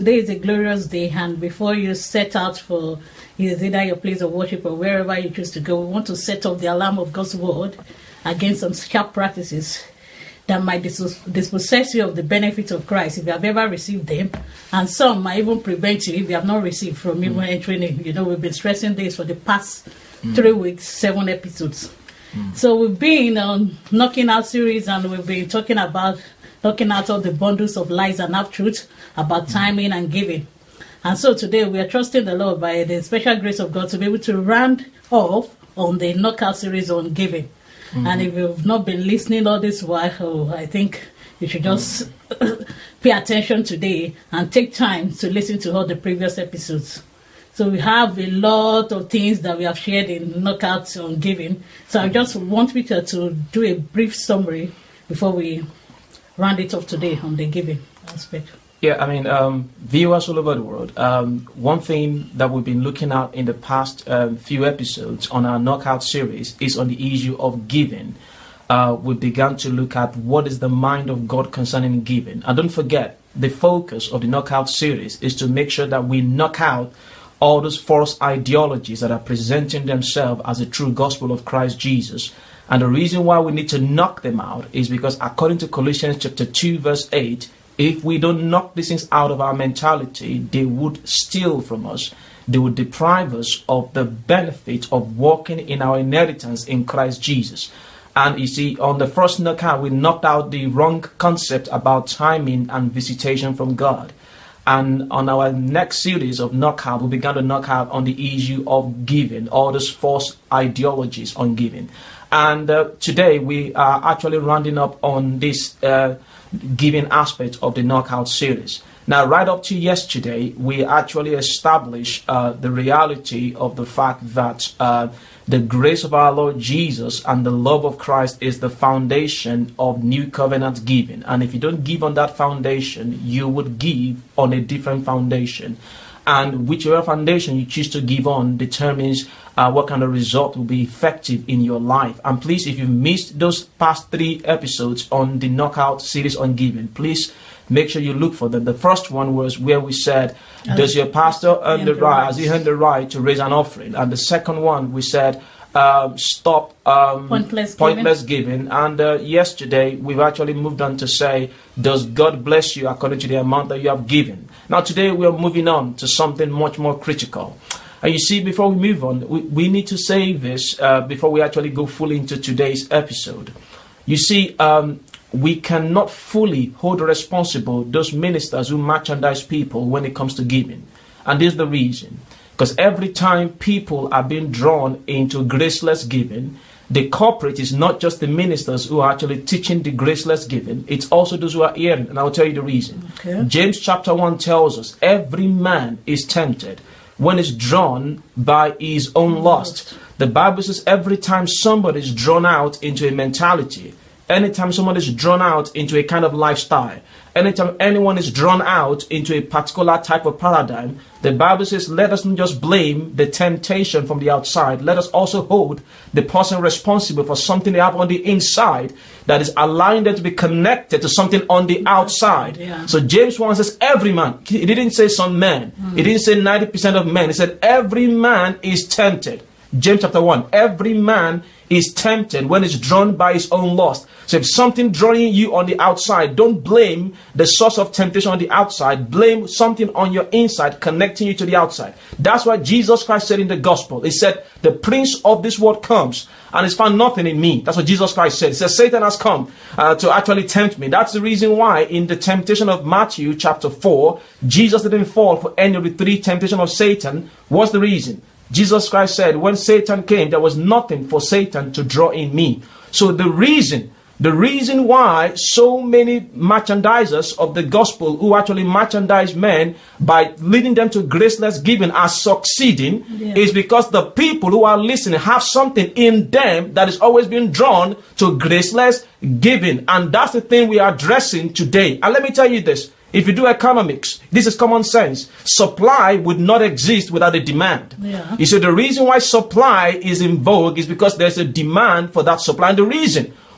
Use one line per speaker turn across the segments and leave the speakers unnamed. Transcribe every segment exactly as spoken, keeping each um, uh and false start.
today is a glorious day, and before you set out for is either your place of worship or wherever you choose to go, we want to set off the alarm of God's word against some sharp practices that might dis- dispossess you of the benefits of Christ if you have ever received them, and some might even prevent you if you have not received from even mm. entering in. You know, we've been stressing this for the past mm. three weeks, seven episodes. Mm. So we've been on Knocking Out series, and we've been talking about knocking out all the bundles of lies and half-truths about mm. timing and giving. And so today we are trusting the Lord by the special grace of God to be able to round off on the Knockout series on giving. Mm-hmm. And if you've not been listening all this while, oh, I think you should just mm-hmm. pay attention today and take time to listen to all the previous episodes. So we have a lot of things that we have shared in Knockout on giving. So I just want Peter to do a brief summary before we round it off today on the giving aspect.
Yeah, I mean, um, viewers all over the world, um, one thing that we've been looking at in the past um, few episodes on our Knockout series is on the issue of giving. Uh, we began to look at what is the mind of God concerning giving. And don't forget, the focus of the Knockout series is to make sure that we knock out all those false ideologies that are presenting themselves as a true gospel of Christ Jesus. And the reason why we need to knock them out is because according to Colossians chapter two, verse eight, if we don't knock these things out of our mentality, they would steal from us. They would deprive us of the benefit of walking in our inheritance in Christ Jesus. And you see, on the first knockout, we knocked out the wrong concept about timing and visitation from God. And on our next series of knockout, we began to knock out on the issue of giving, all those false ideologies on giving. And uh, today we are actually rounding up on this uh, giving aspect of the Knockout series. Now, right up to yesterday, we actually established uh, the reality of the fact that uh, the grace of our Lord Jesus and the love of Christ is the foundation of New Covenant giving. And if you don't give on that foundation, you would give on a different foundation. And whichever foundation you choose to give on determines uh, what kind of result will be effective in your life. And please, if you missed those past three episodes on the Knockout series on giving, please make sure you look for them. The first one was where we said, does your pastor earn the right, has he earned the right to raise an offering? And the second one, we said, um, stop um,
pointless,
pointless giving. giving. And uh, yesterday, we've actually moved on to say, does God bless you according to the amount that you have given? Now, today, we are moving on to something much more critical. And you see, before we move on, we, we need to say this uh, before we actually go fully into today's episode. You see, um, we cannot fully hold responsible those ministers who merchandise people when it comes to giving. And this is the reason. Because every time people are being drawn into graceless giving, the culprit is not just the ministers who are actually teaching the graceless giving, it's also those who are hearing. And I'll tell you the reason. Okay. James chapter one tells us every man is tempted when it's drawn by his own lust. The Bible says every time somebody is drawn out into a mentality, anytime someone is drawn out into a kind of lifestyle, anytime anyone is drawn out into a particular type of paradigm, the Bible says, let us not just blame the temptation from the outside. Let us also hold the person responsible for something they have on the inside that is allowing them to be connected to something on the outside. Yeah. So James one says, every man. He didn't say some men. Mm. He didn't say ninety percent of men. He said, every man is tempted. James chapter one, every man is tempted when it's drawn by his own lust. So if something drawing you on the outside, don't blame the source of temptation on the outside. Blame something on your inside connecting you to the outside. That's what Jesus Christ said in the gospel. He said, the prince of this world comes and has found nothing in me. That's what Jesus Christ said. He said, Satan has come uh, to actually tempt me. That's the reason why in the temptation of Matthew chapter four, Jesus didn't fall for any of the three temptations of Satan. What's the reason? Jesus Christ said, when Satan came, there was nothing for Satan to draw in me. So the reason, the reason why so many merchandisers of the gospel who actually merchandise men by leading them to graceless giving are succeeding yeah. is because the people who are listening have something in them that is always being drawn to graceless giving. And that's the thing we are addressing today. And let me tell you this. If you do economics, this is common sense. Supply would not exist without a demand. Yeah. You see, the reason why supply is in vogue is because there's a demand for that supply. And the reason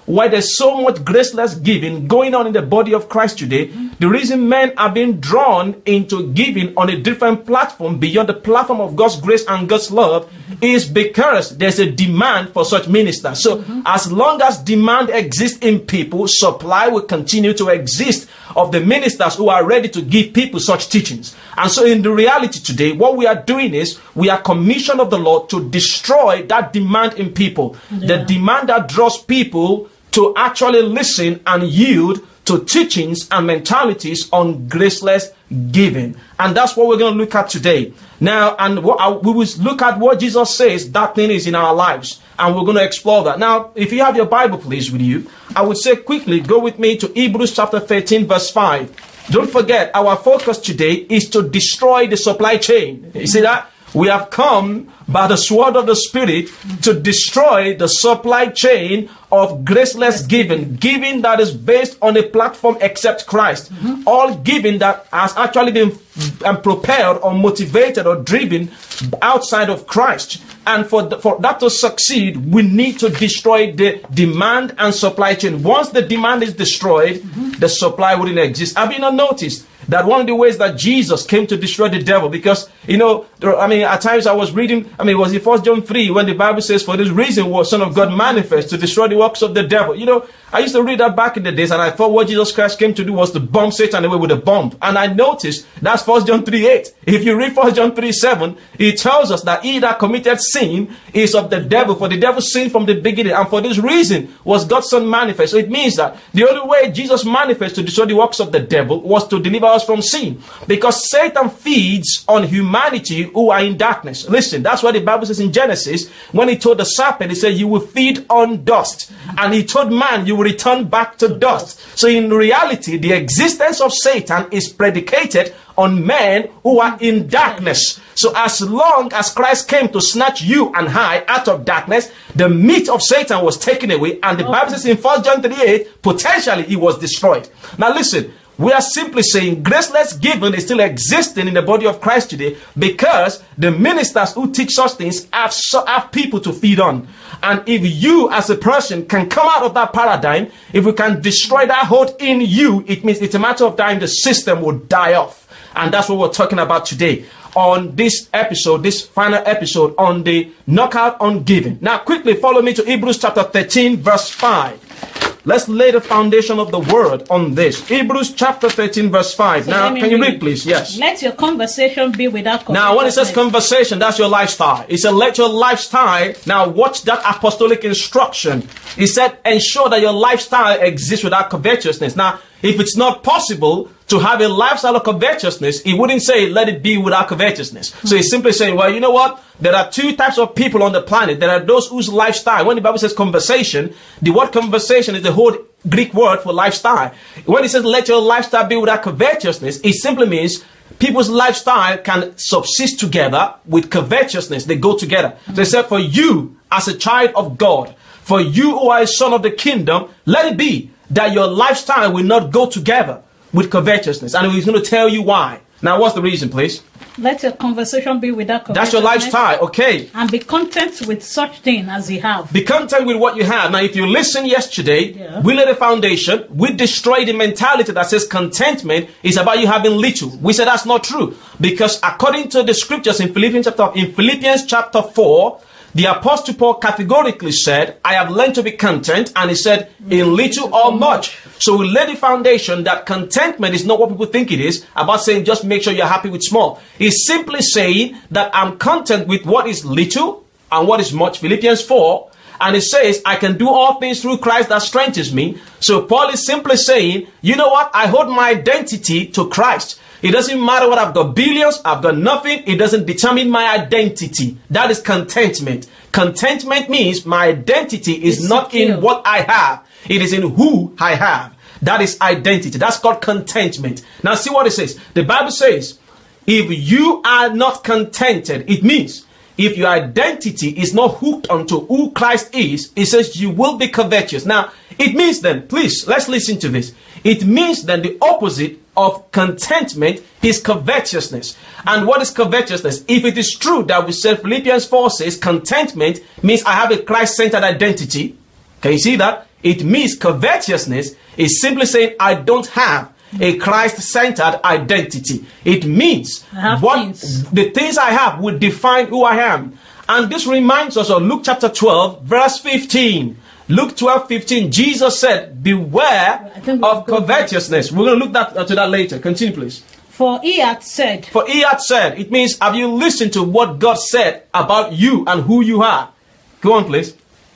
why there's so much graceless giving going on in the body of Christ today. Mm-hmm. The reason men are being drawn into giving on a different platform beyond the platform of God's grace and God's love mm-hmm. is because there's a demand for such ministers. So mm-hmm. as long as demand exists in people, supply will continue to exist of the ministers who are ready to give people such teachings. And so in the reality today, what we are doing is we are commissioned of the Lord to destroy that demand in people. Yeah. The demand that draws people to actually listen and yield to teachings and mentalities on graceless giving. And that's what we're going to look at today. Now, and what, uh, we will look at what Jesus says that thing is in our lives. And we're going to explore that. Now, if you have your Bible, please, with you, I would say quickly, go with me to Hebrews chapter thirteen, verse five. Don't forget, our focus today is to destroy the supply chain. You see that? We have come by the sword of the Spirit to destroy the supply chain of graceless giving. Giving that is based on a platform except Christ. Mm-hmm. All giving that has actually been um, propelled or motivated or driven outside of Christ. And for, the, for that to succeed, we need to destroy the demand and supply chain. Once the demand is destroyed, mm-hmm. the supply wouldn't exist. Have you not noticed that one of the ways that Jesus came to destroy the devil? Because, you know, there, I mean, at times I was reading, I mean, it was in First John three when the Bible says, for this reason was Son of God manifest to destroy the works of the devil. You know, I used to read that back in the days, and I thought what Jesus Christ came to do was to bomb Satan away with a bomb. And I noticed that's First John three eight. If you read First John three seven, it tells us that he that committed sin is of the devil, for the devil sinned from the beginning, and for this reason was God's Son manifest. So it means that the only way Jesus manifested to destroy the works of the devil was to deliver us from sin, because Satan feeds on humanity who are in darkness. Listen, that's what the Bible says in Genesis when he told the serpent, he said, you will feed on dust, and he told man, you will return back to dust. So in reality, the existence of Satan is predicated on men who are in darkness. So as long as Christ came to snatch you and I out of darkness, the meat of Satan was taken away, and the Bible says in First John three eight, potentially he was destroyed. Now listen, we are simply saying graceless giving is still existing in the body of Christ today because the ministers who teach such things have, so, have people to feed on. And if you as a person can come out of that paradigm, if we can destroy that hold in you, it means it's a matter of time the system will die off. And that's what we're talking about today on this episode, this final episode on the knockout on giving. Now quickly follow me to Hebrews chapter thirteen verse five. Let's lay the foundation of the word on this. Hebrews chapter thirteen verse five. So now, can you read, read, please? Yes.
Let your conversation be without conversation.
Now, when it says conversation, that's your lifestyle. It said, let your lifestyle. Now, watch that apostolic instruction. It said, ensure that your lifestyle exists without covetousness. Now, if it's not possible to have a lifestyle of covetousness, he wouldn't say, let it be without covetousness. Mm-hmm. So he's simply saying, well, you know what? There are two types of people on the planet. There are those whose lifestyle, when the Bible says conversation, the word conversation is the whole Greek word for lifestyle. When it says, let your lifestyle be without covetousness, it simply means people's lifestyle can subsist together with covetousness. They go together. Mm-hmm. So he said, for you as a child of God, for you who are a son of the kingdom, let it be that your lifestyle will not go together with covetousness. And he's going to tell you why. Now, what's the reason, please?
Let your conversation be without covetousness.
That's your lifestyle, okay.
And be content with such thing as you have.
Be content with what you have. Now, if you listen yesterday,
yeah.
we laid a foundation. We destroyed the mentality that says contentment is about you having little. We said that's not true. Because according to the scriptures in Philippians chapter, in Philippians chapter four, the Apostle Paul categorically said, I have learned to be content, and he said, in little or much. So we lay the foundation that contentment is not what people think it is, about saying just make sure you're happy with small. He's simply saying that I'm content with what is little and what is much. Philippians four, and it says, I can do all things through Christ that strengthens me. So Paul is simply saying, you know what? I hold my identity to Christ. It doesn't matter what I've got, billions, I've got nothing. It doesn't determine my identity. That is contentment. Contentment means my identity is it's not secure. In what I have. It is in who I have. That is identity. That's called contentment. Now see what it says. The Bible says, if you are not contented, it means if your identity is not hooked onto who Christ is, it says you will be covetous. Now, it means then, please, let's listen to this. It means then the opposite of contentment is covetousness. And what is covetousness? If it is true that we said Philippians four says contentment means I have a Christ-centered identity. Can you see that? It means covetousness is simply saying, I don't have a Christ-centered identity. It means what
things.
the things I have will define who I am. And this reminds us of Luke chapter twelve, verse fifteen. Luke twelve, fifteen, Jesus said, beware of covetousness. We're going to look that, uh, to that later. Continue, please.
For he had said.
For he had said. It means, have you listened to what God said about you and who you are? Go on, please.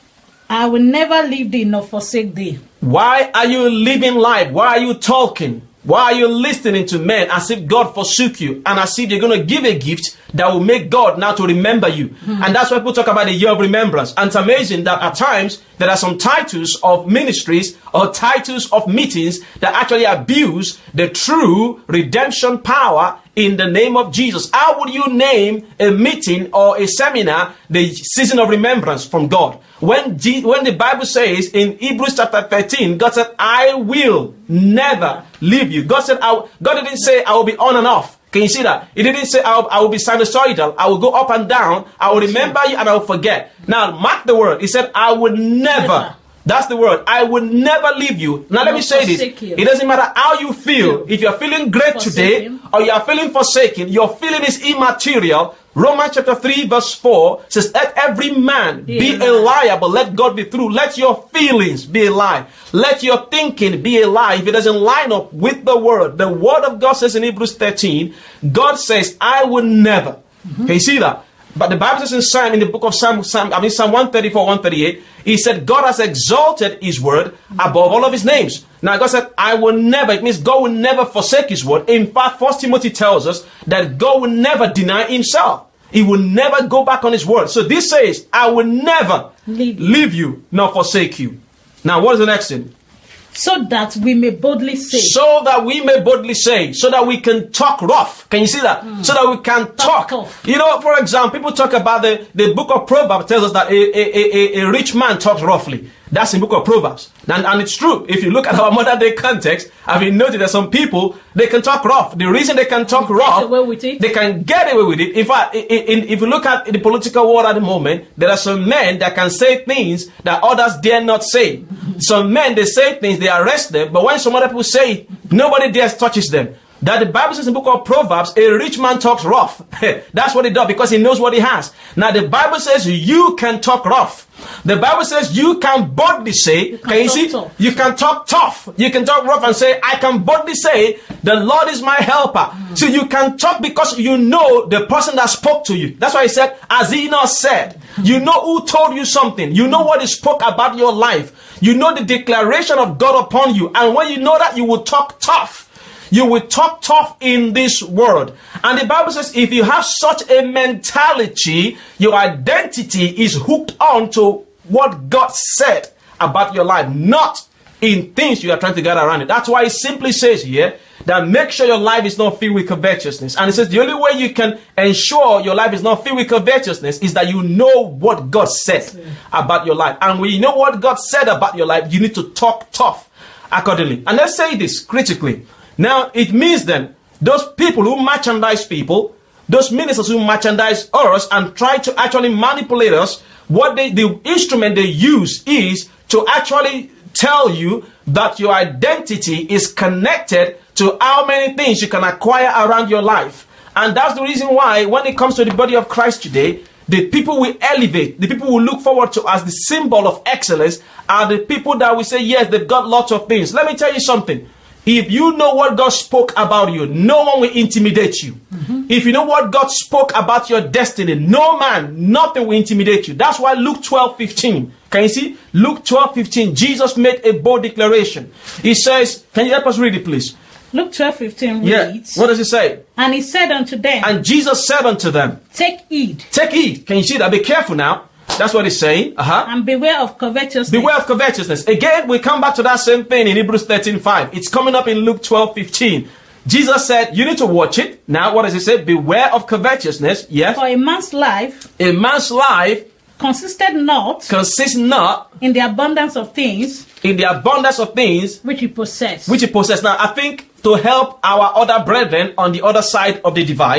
I will never leave thee nor forsake thee.
Why are you living life? Why are you talking? Why are you listening to men as if God forsook you and as if you're going to give a gift that will make God now to remember you? Mm-hmm. And that's why people talk about the year of remembrance. And it's amazing that at times there are some titles of ministries or titles of meetings that actually abuse the true redemption power in the name of Jesus. How would you name a meeting or a seminar the season of remembrance from God? When, G- when the Bible says in Hebrews chapter thirteen, God said, I will never leave you. God said, I, God didn't say I will be on and off. Can you see that? He didn't say I will, I will be sinusoidal. I will go up and down. I will remember you and I will forget. Now, mark the word. He said, I will never. never. That's the word. I will never leave you. Now, let me say this. You. It doesn't matter how you feel. If you're feeling great forsaken. today or you're feeling forsaken, your feeling is immaterial. Romans chapter three verse four says, let every man be, be a liar, but let God be true. Let your feelings be a lie. Let your thinking be a lie. If it doesn't line up with the word, the word of God says in Hebrews thirteen, God says, I will never. Mm-hmm. Can you see that? But the Bible says in Psalm, in the book of Psalm, Psalm I mean Psalm one thirty-four, one thirty-eight, he said, God has exalted his word above all of his names. Now God said, I will never, it means God will never forsake his word. In fact, First Timothy tells us that God will never deny himself. He will never go back on his word. So this says, I will never leave you, leave you nor forsake you. Now what is the next thing?
So that we may boldly say.
So that we may boldly say. So that we can talk rough. Can you see that? Mm. So that we can talk. talk. You know, for example, people talk about the, the book of Proverbs tells us that a, a, a, a rich man talks roughly. That's in the book of Proverbs. And, and it's true. If you look at our modern day context, I've been noted that some people, they can talk rough. The reason they can talk rough, they can get away with it. In fact, in, in, if you look at the political world at the moment, there are some men that can say things that others dare not say. Some men, they say things, they arrest them, but when some other people say it, nobody dares touches them. That the Bible says in the book of Proverbs, a rich man talks rough. That's what he does because he knows what he has. Now the Bible says you can talk rough. The Bible says you can boldly say, you can, can you see? Tough. You can talk tough. You can talk rough and say, I can boldly say, the Lord is my helper. Mm. So you can talk because you know the person that spoke to you. That's why he said, as he not said, you know who told you something. You know what he spoke about your life. You know the declaration of God upon you. And when you know that, you will talk tough. You will talk tough in this world. And the Bible says if you have such a mentality, your identity is hooked on to what God said about your life, not in things you are trying to get around it. That's why it simply says here that make sure your life is not filled with covetousness. And it says the only way you can ensure your life is not filled with covetousness is that you know what God said about your life. And when you know what God said about your life, you need to talk tough accordingly. And let's say this critically. Now, it means then, those people who merchandise people, those ministers who merchandise us and try to actually manipulate us, what they, the instrument they use is to actually tell you that your identity is connected to how many things you can acquire around your life. And that's the reason why, when it comes to the body of Christ today, the people we elevate, the people we look forward to as the symbol of excellence, are the people that we say, yes, they've got lots of things. Let me tell you something. If you know what God spoke about you, no one will intimidate you. Mm-hmm. If you know what God spoke about your destiny, no man, nothing will intimidate you. That's why Luke twelve fifteen. Can you see? Luke twelve fifteen. Jesus made a bold declaration. He says, can you help us read it, please?
Luke twelve fifteen reads.
Yeah. What does it say?
And he said unto them.
And Jesus said unto them.
Take heed.
Take heed. Can you see that? Be careful now. That's what he's saying. Uh-huh.
And beware of covetousness.
Beware of covetousness. Again, we come back to that same thing in Hebrews thirteen five. It's coming up in Luke twelve fifteen. Jesus said, you need to watch it. Now, what does he say? Beware of covetousness. Yes.
For a man's life.
A man's life.
Consisted not.
Consists not.
In the abundance of things.
In the abundance of things.
Which he possessed.
Which he possessed. Now, I think to help our other brethren on the other side of the divide,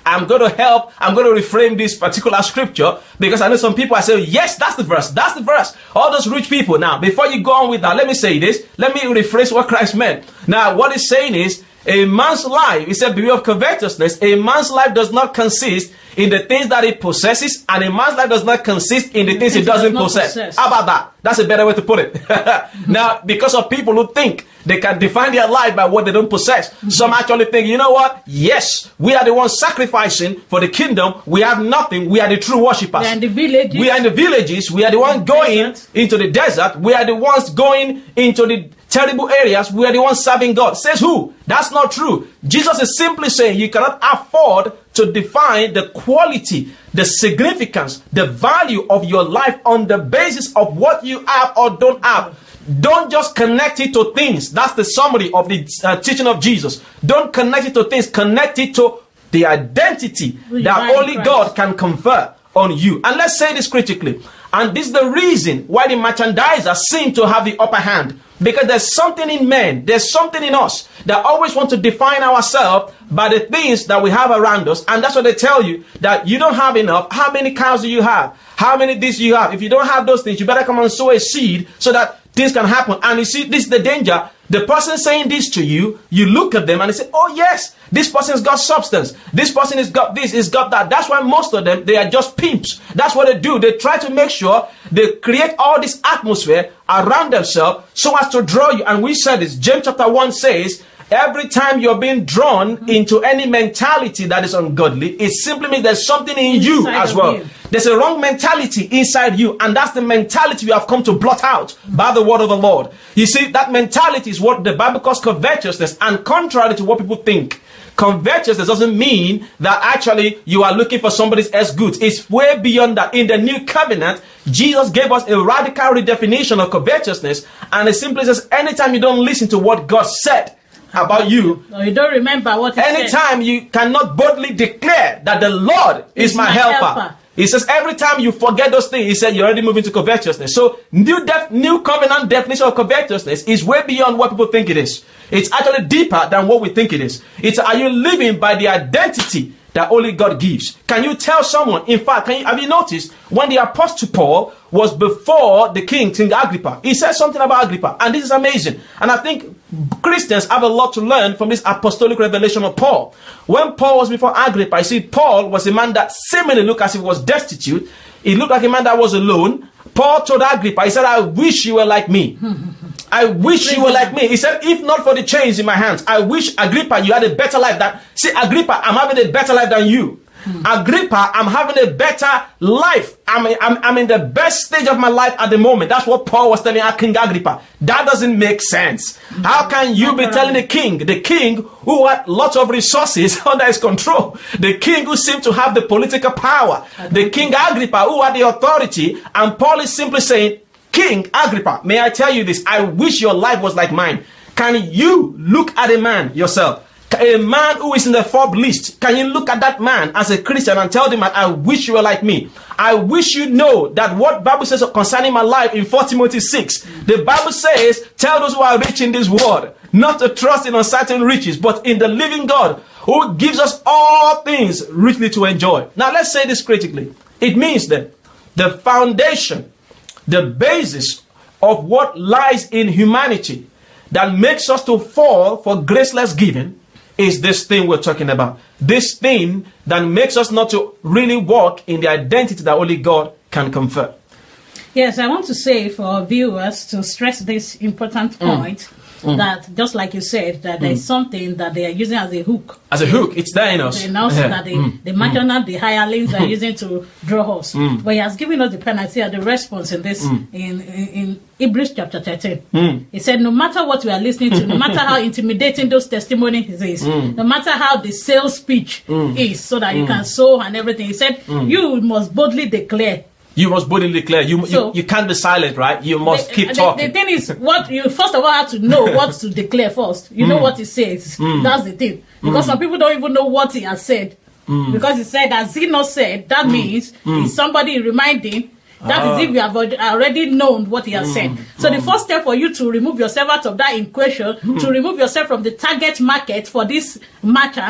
I'm going to help. I'm going to reframe this particular scripture because I know some people are saying, yes, that's the verse. That's the verse. All those rich people. Now, before you go on with that, let me say this. Let me rephrase what Christ meant. Now, what he's saying is, a man's life, he said, beware of covetousness. A man's life does not consist in the things that he possesses, and a man's life does not consist in the, the things, things he doesn't possess. possess. How about that? That's a better way to put it. Mm-hmm. Now, because of people who think they can define their life by what they don't possess, mm-hmm. some actually think, you know what? Yes, we are the ones sacrificing for the kingdom. We have nothing. We are the true worshippers.
We are in the villages.
We are in the villages. We are the ones going desert. into the desert. We are the ones going into the terrible areas. We are the ones serving God. Says who? That's not true. Jesus is simply saying you cannot afford to define the quality, the significance, the value of your life on the basis of what you have or don't have. Don't just connect it to things. That's the summary of the uh, teaching of Jesus. Don't connect it to things. Connect it to the identity that only God can confer on you. And let's say this critically. And this is the reason why the merchandisers seem to have the upper hand. Because there's something in men, there's something in us that always want to define ourselves by the things that we have around us. And that's what they tell you, that you don't have enough. How many cows do you have? How many this you have? If you don't have those things, you better come and sow a seed so that things can happen. And you see, this is the danger. The person saying this to you, you look at them and they say, oh yes, this person's got substance. This person has got this, has got that. That's why most of them, they are just pimps. That's what they do. They try to make sure they create all this atmosphere around themselves so as to draw you. And we said this, James chapter one says, every time you're being drawn mm-hmm. into any mentality that is ungodly, it simply means there's something in you inside as well. You. There's a wrong mentality inside you, and that's the mentality you have come to blot out mm-hmm. by the word of the Lord. You see, that mentality is what the Bible calls covetousness, and contrary to what people think, covetousness doesn't mean that actually you are looking for somebody's else goods. It's way beyond that. In the new covenant, Jesus gave us a radical redefinition of covetousness, and it simply says anytime you don't listen to what God said about you,
or you don't remember what he
anytime said. You cannot boldly declare that the Lord is my, my helper. helper. He says every time you forget those things, he said you're already moving to covetousness. So new def new covenant definition of covetousness is way beyond what people think it is. It's actually deeper than what we think it is. It's, are you living by the identity that only God gives? Can you tell someone? In fact, can you, have you noticed when the Apostle Paul was before the king, King Agrippa, he said something about Agrippa, and this is amazing. And I think Christians have a lot to learn from this apostolic revelation of Paul. When Paul was before Agrippa, I see Paul was a man that seemingly looked as if he was destitute. He looked like a man that was alone. Paul told Agrippa, he said, I wish you were like me. I wish you were like me. He said, if not for the chains in my hands, I wish, Agrippa, you had a better life than... See, Agrippa, I'm having a better life than you. Hmm. Agrippa, I'm having a better life. I'm, I'm, I'm in the best stage of my life at the moment. That's what Paul was telling King Agrippa. That doesn't make sense. Hmm. How can you be telling the king, the king who had lots of resources under his control, the king who seemed to have the political power, the King Agrippa who had the authority, and Paul is simply saying, King Agrippa, may I tell you this? I wish your life was like mine. Can you look at a man yourself? A man who is in the Forbes list, can you look at that man as a Christian and tell them, I wish you were like me? I wish you know that what Bible says concerning my life in First Timothy six, the Bible says, tell those who are rich in this world, not to trust in uncertain riches, but in the living God, who gives us all things richly to enjoy. Now let's say this critically. It means that the foundation, the basis of what lies in humanity that makes us to fall for graceless giving is this thing we're talking about. This thing that makes us not to really walk in the identity that only God can confer.
Yes, I want to say for our viewers to stress this important point. Mm. Mm. That just like you said, that there's mm. something that they are using as a hook.
As a hook, it's there in us.
In us yeah. that the, mm. the merchant, mm. the hirelings are using to draw us. Mm. But he has given us the penalty and the response in this mm. in, in in Hebrews chapter thirteen. Mm. He said, no matter what we are listening to, no matter how intimidating those testimonies is, mm. no matter how the sales pitch mm. is, so that mm. you can sow and everything. He said, mm. you must boldly declare.
You must boldly declare. You, so, you you can't be silent, right? You must
the,
keep
the,
talking.
The thing is, what you first of all have to know what to declare first. You mm. know what he says. Mm. That's the thing. Because mm. some people don't even know what he has said. Mm. Because he said, as he not said, that mm. means mm. it's somebody reminding. That ah. is if you have already known what he has mm. said. So mm. the first step for you to remove yourself out of that equation, mm. to remove yourself from the target market for these merchants,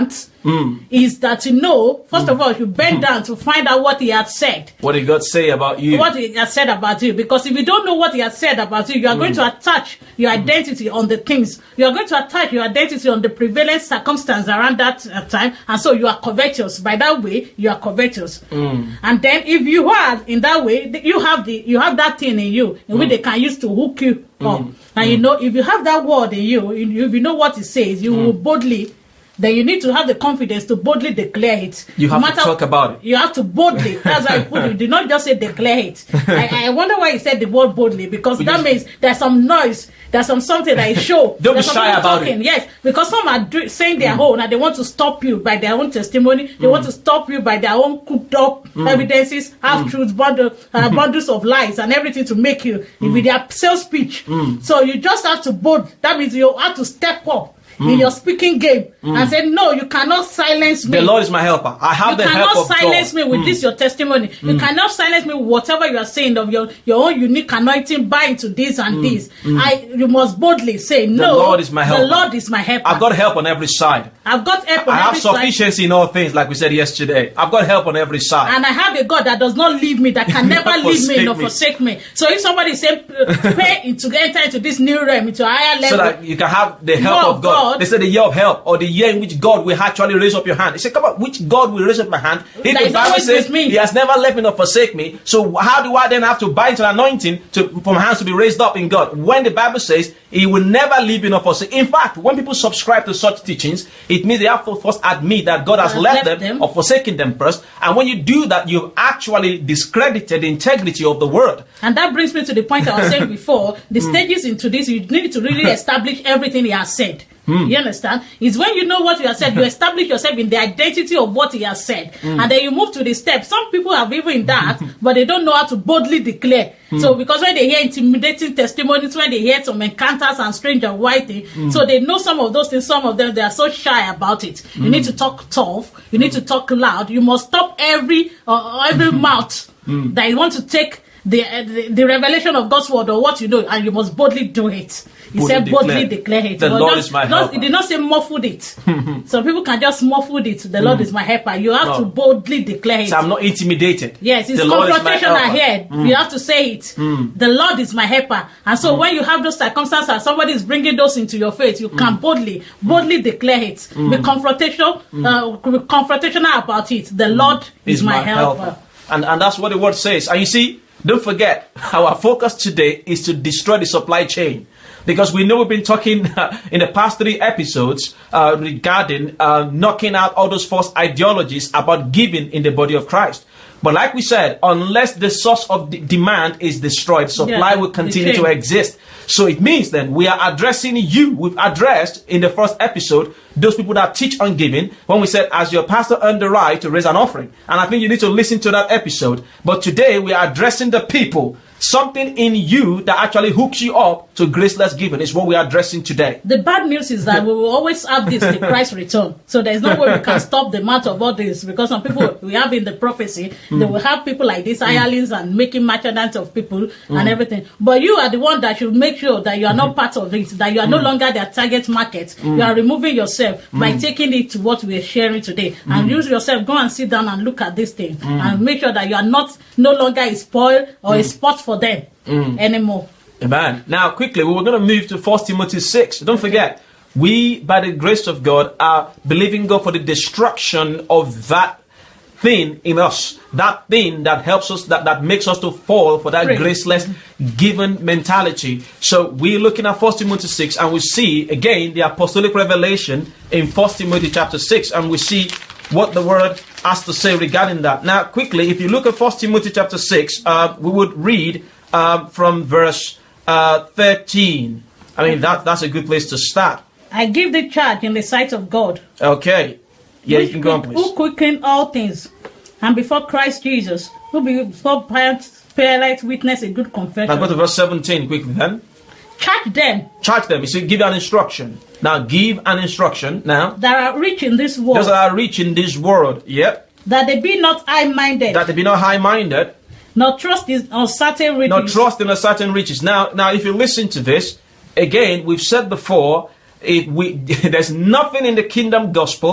Mm.
is that to know, first
Mm.
of all, you bend down to find out what he had said.
What did God say about you?
What he has said about you. Because if you don't know what he has said about you, you are mm. going to attach your identity on the things. You are going to attach your identity on the prevalent circumstance around that uh, time. And so you are covetous. By that way, you are covetous. Mm. And then if you are in that way, you have the you have that thing in you in mm. which they can use to hook you up. Mm. And mm. you know, if you have that word in you, if you know what it says, you mm. will boldly. Then you need to have the confidence to boldly declare it.
You have
no
to talk about it.
You have to boldly. That's why I put it. You did not just say declare it. I, I wonder why he said the word boldly, because that means there's some noise, there's some something that is show.
Don't be
shy
about
talking.
it.
Yes, because some are do, saying their
mm.
own and they want to stop you by their own testimony. They
mm.
want to stop you by their own cooked up mm. evidences, half truths, mm. bundle, uh, bundles of lies, and everything to make you mm. with their sales speech. Mm. So you just have to bold. That means you have to step up. Mm. in your speaking game mm. and say, no, you cannot silence me.
The Lord is my helper. I have
you
the help of God.
You cannot silence me with mm. this, your testimony. Mm. You cannot silence me with whatever you are saying of your, your own unique anointing, bind into this and mm. this. Mm. I, you must boldly say, no,
the Lord is my helper.
The Lord is my helper.
I've got help on every side.
I've got help on
I
every
have sufficiency
side.
in all things, like we said yesterday. I've got help on every side.
And I have a God that does not leave me, that can never leave me nor forsake me. So if somebody say, pray to enter into this new realm, into a higher level,
so that you can have the help of God. God. They say the year of help, or the year in which God will actually raise up your hand. He said, come on, which God will raise up my hand? He, the Bible says he has never left me nor forsake me. So how do I then have to bind to the anointing to, for my hands to be raised up in God? When the Bible says he will never leave you nor forsake. In fact, when people subscribe to such teachings, it means they have to first admit that God has left, left them, them or forsaken them first. And when you do that, you've actually discredited the integrity of the word.
And that brings me to the point I was saying before. The mm. stages into this, you need to really establish everything he has said. Mm. You understand? It's when you know what you have said, you establish yourself in the identity of what he has said. Mm. And then you move to the steps. Some people have even that, but they don't know how to boldly declare. Mm. So because when they hear intimidating testimonies, when they hear some encounters and strange and white things, mm. so they know some of those things, some of them, they are so shy about it. Mm. You need to talk tough. You need to talk loud. You must stop every, uh, every mouth mm. that you want to take the, uh, the the revelation of God's word or what you know, and you must boldly do it. He boldly said boldly declare, declare it.
The
but
Lord
not,
is my
not,
helper.
He did not say muffled it. Some people can just muffle it. The Lord mm. is my helper. You have
no.
to boldly declare it.
So I'm not intimidated.
Yes, it's
the
confrontation ahead. Mm. You have to say it.
Mm.
The Lord is my helper. And so mm. when you have those circumstances, somebody is bringing those into your faith, you mm. can boldly, boldly declare it. Mm. Be confrontational, mm. uh, be confrontational about it. The mm. Lord is, is my, my helper. helper.
And, and that's what the word says. And you see, don't forget, our focus today is to destroy the supply chain. Because we know we've been talking uh, in the past three episodes uh, regarding uh, knocking out all those false ideologies about giving in the body of Christ. But like we said, unless the source of the demand is destroyed, supply yeah, will continue to exist. So it means then we are addressing you. We've addressed in the first episode those people that teach on giving when we said, as your pastor earned the right to raise an offering. And I think you need to listen to that episode. But today we are addressing the people. Something in you that actually hooks you up to graceless giving is what we are addressing today.
The bad news is that we will always have this in Christ's return. So there's no way we can stop the matter of all this, because some people we have in the prophecy, mm. they will have people like these hirelings mm. and making merchandise of people mm. and everything. But you are the one that should make sure that you are not part of it, that you are mm. no longer their target market. Mm. You are removing yourself mm. by taking it to what we are sharing today. Mm. And use yourself, go and sit down and look at this thing mm. and make sure that you are not no longer a spoil or mm. a spot for them mm. anymore.
Amen. Now, quickly, we were going to move to First Timothy six. Don't forget, we, by the grace of God, are believing God for the destruction of that thing in us, that thing that helps us, that, that makes us to fall for that Great. graceless given mentality. So we're looking at First Timothy six, and we see again the apostolic revelation in First Timothy chapter six, and we see what the word has to say regarding that. Now, quickly, if you look at First Timothy chapter six, uh, we would read uh, from verse uh, thirteen. I mean, that that's a good place to start.
I give the charge in the sight of God.
Okay. Yeah,
Which
you can go on, please.
Who quicken all things, and before Christ Jesus, who before Pilate witness a good confession.
Now go to verse seventeen quickly then.
Charge them.
Charge them. You see, give an instruction. Now give an instruction. Now.
That are rich in this world.
Those that are rich in this world. Yep.
That they be not high-minded.
That they be not high-minded.
Not trust in uncertain riches.
Not trust in uncertain riches. Now, now, if you listen to this, again, we've said before, if we there's nothing in the kingdom gospel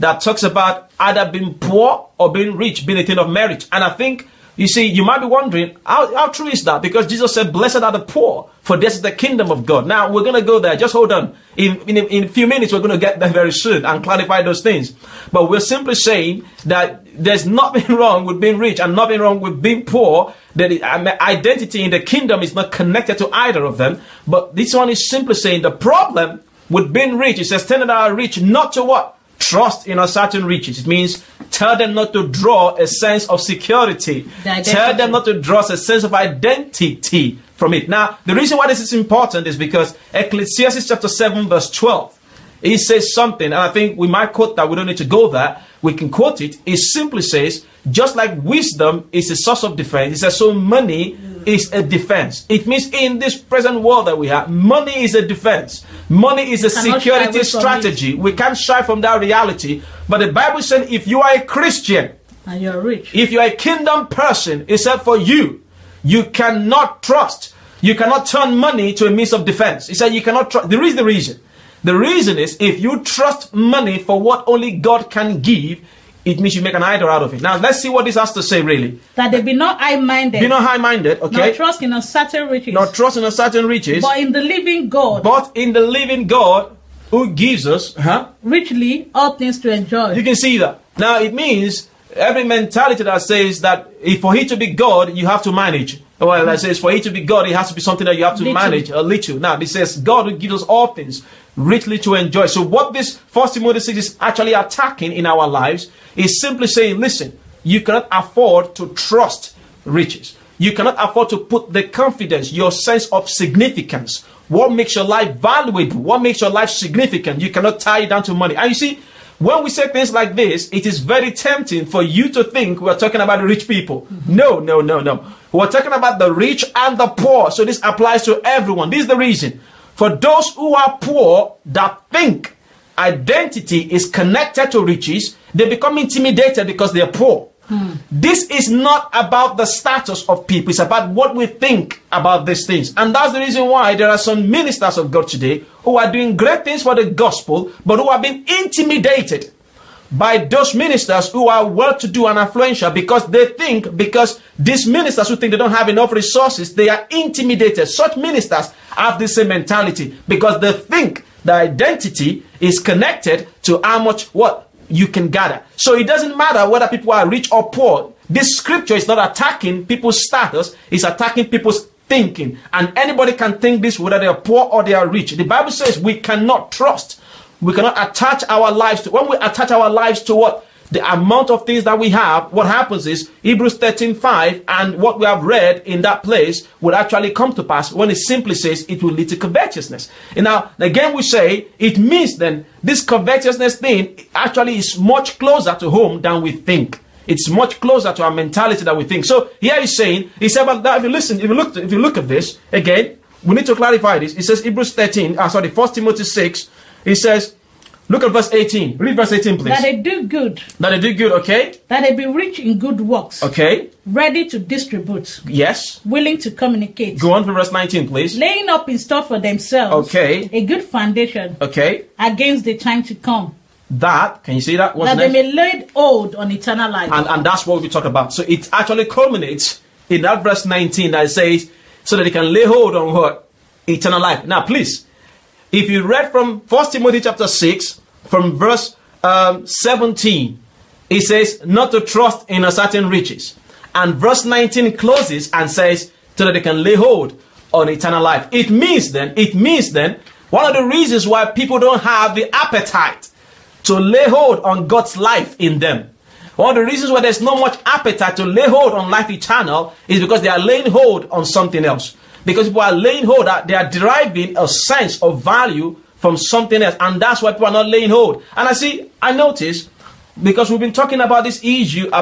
that talks about either being poor or being rich, being a thing of merit. And I think, you see, you might be wondering, how, how true is that? Because Jesus said, blessed are the poor, for this is the kingdom of God. Now, we're going to go there. Just hold on. In, in, in a few minutes, we're going to get there very soon and clarify those things. But we're simply saying that there's nothing wrong with being rich and nothing wrong with being poor. That it, um, identity in the kingdom is not connected to either of them. But this one is simply saying the problem with being rich, it says, tell that are rich not to what? Trust in a certain riches. It means tell them not to draw a sense of security. Tell them not to draw a sense of identity from it. Now, the reason why this is important is because Ecclesiastes chapter seven verse twelve, it says something, and I think we might quote that. We don't need to go there. We can quote it. It simply says, just like wisdom is a source of defense, it says, so money is a defense. It means in this present world that we have, money is a defense. Money is a security strategy. We can't shy from that reality. But the Bible says if you are a Christian,
and you're rich,
if you're a kingdom person, it said for you, you cannot trust. You cannot turn money to a means of defense. It said you cannot trust. There is the reason. The reason is if you trust money for what only God can give, it means you make an idol out of it. Now, let's see what this has to say, really.
That they be not high-minded.
Be not high-minded, okay?
Not trust in a certain riches.
Not trust in a certain riches.
But in the living God.
But in the living God who gives us, huh?
richly all things to enjoy.
You can see that. Now, it means every mentality that says that if for He to be God, you have to manage. Well, that says for He to be God, it has to be something that you have to little. manage a little. Now, this says God who gives us all things richly to enjoy. So what this First Timothy six is actually attacking in our lives is simply saying, listen, you cannot afford to trust riches. You cannot afford to put the confidence, your sense of significance, what makes your life valuable, what makes your life significant. You cannot tie it down to money. And you see, when we say things like this, it is very tempting for you to think we're talking about rich people. Mm-hmm. No, no, no, no. We're talking about the rich and the poor. So this applies to everyone. This is the reason. For those who are poor that think identity is connected to riches, they become intimidated because they are poor. Hmm. This is not about the status of people. It's about what we think about these things. And that's the reason why there are some ministers of God today who are doing great things for the gospel, but who are being intimidated by those ministers who are well-to-do and influential because they think, because these ministers who think they don't have enough resources, they are intimidated. Such ministers have the same mentality because they think the identity is connected to how much what you can gather. So it doesn't matter whether people are rich or poor. This scripture is not attacking people's status, it's attacking people's thinking. And anybody can think this whether they are poor or they are rich. The Bible says we cannot trust. We cannot attach our lives to, when we attach our lives to what? The amount of things that we have, what happens is Hebrews thirteen five and what we have read in that place will actually come to pass when it simply says it will lead to covetousness. And now, again, we say it means then this covetousness thing actually is much closer to home than we think. It's much closer to our mentality than we think. So here he's saying, he said, but if you listen, if you look, if you look at this again, we need to clarify this. It says Hebrews thirteen, uh, sorry, First Timothy six. He says, look at verse eighteen. Read verse eighteen, please.
That they do good.
That they do good, okay.
That they be rich in good works.
Okay.
Ready to distribute.
Yes.
Willing to communicate.
Go on for verse nineteen, please.
Laying up in store for themselves.
Okay.
A good foundation.
Okay.
Against the time to come.
That, can you see that? What's
that
next?
They may lay hold on eternal life.
And, and that's what we talk about. So it actually culminates in that verse nineteen that says, so that they can lay hold on what? Eternal life. Now, please, if you read from First Timothy chapter six, from verse um, seventeen, it says not to trust in a certain riches. And verse nineteen closes and says, so that they can lay hold on eternal life. It means then, it means then, one of the reasons why people don't have the appetite to lay hold on God's life in them. One of the reasons why there's not much appetite to lay hold on life eternal is because they are laying hold on something else. Because people are laying hold, they are deriving a sense of value from something else. And that's why people are not laying hold. And I see, I notice, because we've been talking about this issue about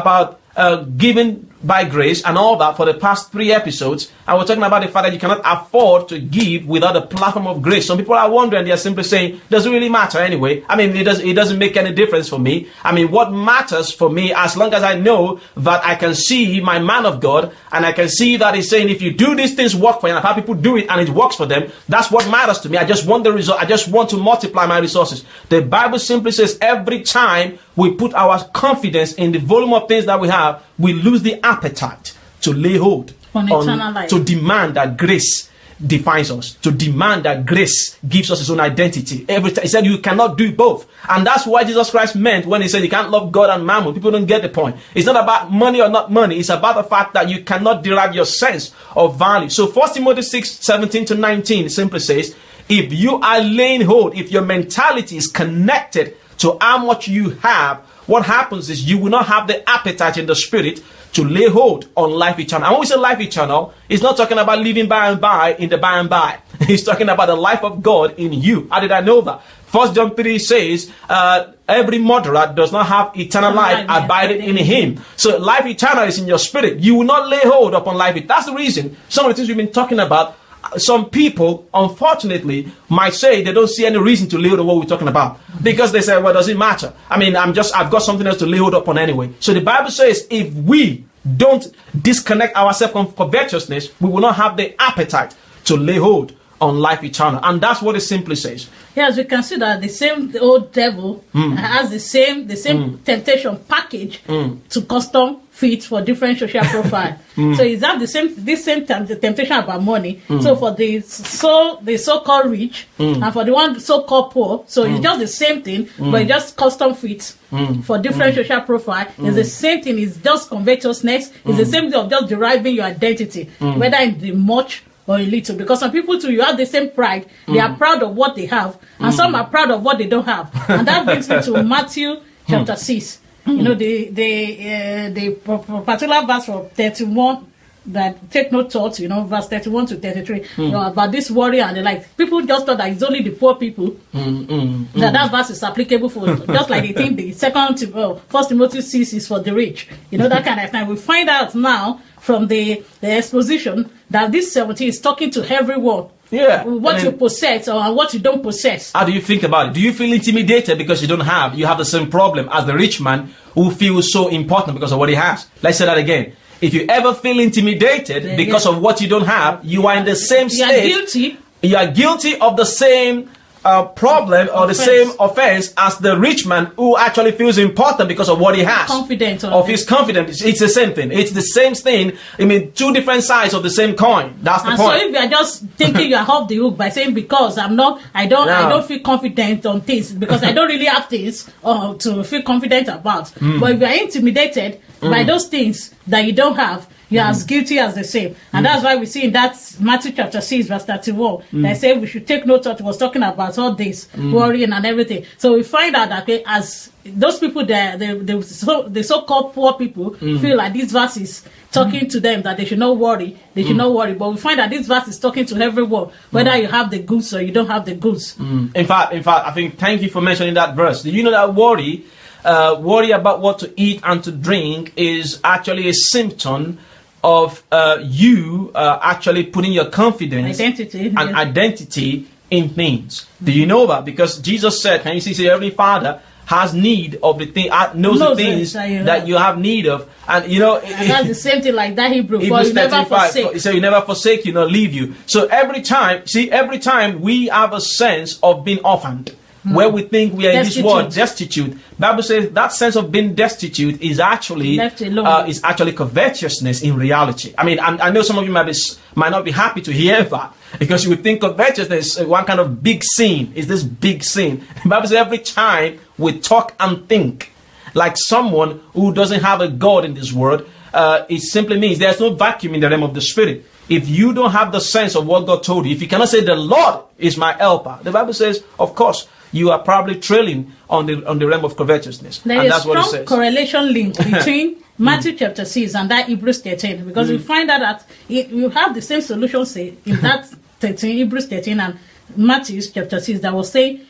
uh, given by grace and all that for the past three episodes, and we're talking about the fact that you cannot afford to give without a platform of grace. Some people are wondering, they are simply saying, does it really matter anyway? I mean, it, does, it doesn't make any difference for me. I mean, what matters for me, as long as I know that I can see my man of God, and I can see that he's saying, if you do these things, work for you, and I've had people do it and it works for them, that's what matters to me. I just want the result. I just want to multiply my resources. The Bible simply says every time we put our confidence in the volume of things that we have, we lose the appetite to lay hold
on, on eternal life,
to demand that grace defines us, to demand that grace gives us its own identity. Every time he said you cannot do both, and that's why Jesus Christ meant when he said you can't love God and mammon. People don't get the point. It's not about money or not money. It's about the fact that you cannot derive your sense of value. So First Timothy six seventeen to nineteen simply says, if you are laying hold, if your mentality is connected to how much you have, what happens is you will not have the appetite in the spirit to lay hold on life eternal. And when we say life eternal, it's not talking about living by and by in the by and by. He's talking about the life of God in you. How did I know that? First John three says, uh, every murderer does not have eternal life abiding in him. So life eternal is in your spirit. You will not lay hold upon life. That's the reason some of the things we've been talking about, some people, unfortunately, might say they don't see any reason to lay hold on what we're talking about. Because they say, well, does it matter? I mean, I'm just, I've got something else to lay hold upon anyway. So the Bible says, if we don't disconnect ourselves from covetousness, we will not have the appetite to lay hold on life eternal. And that's what it simply says.
Yes, we can see that the same the old devil mm. has the same the same mm. temptation package mm. to custom fit for different social profile. mm. So is that the same this same time the temptation about money? Mm. So for the so the so-called rich mm. and for the one so-called poor, so mm. it's just the same thing, mm. but it just custom fits mm. for different mm. social profile. Mm. It's the same thing. It's just covetousness. It's mm. the same thing of just deriving your identity, mm. whether in the much or a little, because some people too, you have the same pride. They mm. are proud of what they have, and mm. some are proud of what they don't have. And that brings me to Matthew chapter mm. six. Mm. You know, the the uh, the particular verse from thirty-one that take no thought. You know, verse thirty-one to thirty-three. Mm. You know, about this warrior and the like. People just thought that it's only the poor people mm, mm, that mm. that verse is applicable for. Just like they think the second, uh, First Timothy six is for the rich. You know, that kind of thing. We find out now from the, the exposition that this seventeen is talking to everyone.
Yeah.
What
and
you possess or what you don't possess.
How do you think about it? Do you feel intimidated because you don't have? You have the same problem as the rich man who feels so important because of what he has. Let's say that again. If you ever feel intimidated yeah, because yeah. of what you don't have, you are in the same state.
You are guilty.
You are guilty of the same uh, problem or offense. the same offense as the rich man who actually feels important because of what he has.
Confident
of his confidence. It's the same thing. It's the same thing. I mean, two different sides of the same coin. That's the
and
point.
So if you are just thinking you are off the hook by saying because I'm not, I don't, yeah. I don't feel confident on things because I don't really have things uh, to feel confident about. Mm. But if you are intimidated mm. by those things that you don't have, you're mm. as guilty as the same. And mm. that's why we see in that Matthew chapter six, verse thirty-one, mm. they say we should take note of what was talking about all this, mm. worrying and everything. So we find out that okay, as those people there, the, the, so, the so-called poor people mm. feel like this verse is talking mm. to them that they should not worry, they should mm. not worry. But we find that this verse is talking to everyone, whether mm. you have the goods or you don't have the goods.
Mm. In fact, in fact, I think, thank you for mentioning that verse. Do you know that worry, uh, worry about what to eat and to drink is actually a symptom of uh, you uh, actually putting your confidence
identity,
and
yes.
identity in things. Mm-hmm. Do you know that? Because Jesus said, can you see, say every father has need of the thing, uh, knows, knows the things that you, that you have need of. And you know,
and that's the same thing like that Hebrew, for you never forsake.
So you never forsake, you not leave you. So every time, see, every time we have a sense of being orphaned, Mm. where we think we are destitute. in this world destitute. Bible says that sense of being destitute is actually uh, is actually covetousness in reality. I mean, I'm, I know some of you might be might not be happy to hear that because you would think covetousness is one kind of big sin. Is this big sin? The Bible says every time we talk and think like someone who doesn't have a God in this world, uh, it simply means there's no vacuum in the realm of the spirit. If you don't have the sense of what God told you, if you cannot say the Lord is my helper, the Bible says, of course, you are probably trailing on the on the realm of covetousness.
There
and
is
that's
a strong
what it says.
correlation link between Matthew chapter six and that Hebrews thirteen, because mm. we find out that it, you have the same solution say in that thirteen, Hebrews thirteen and Matthew chapter six that will say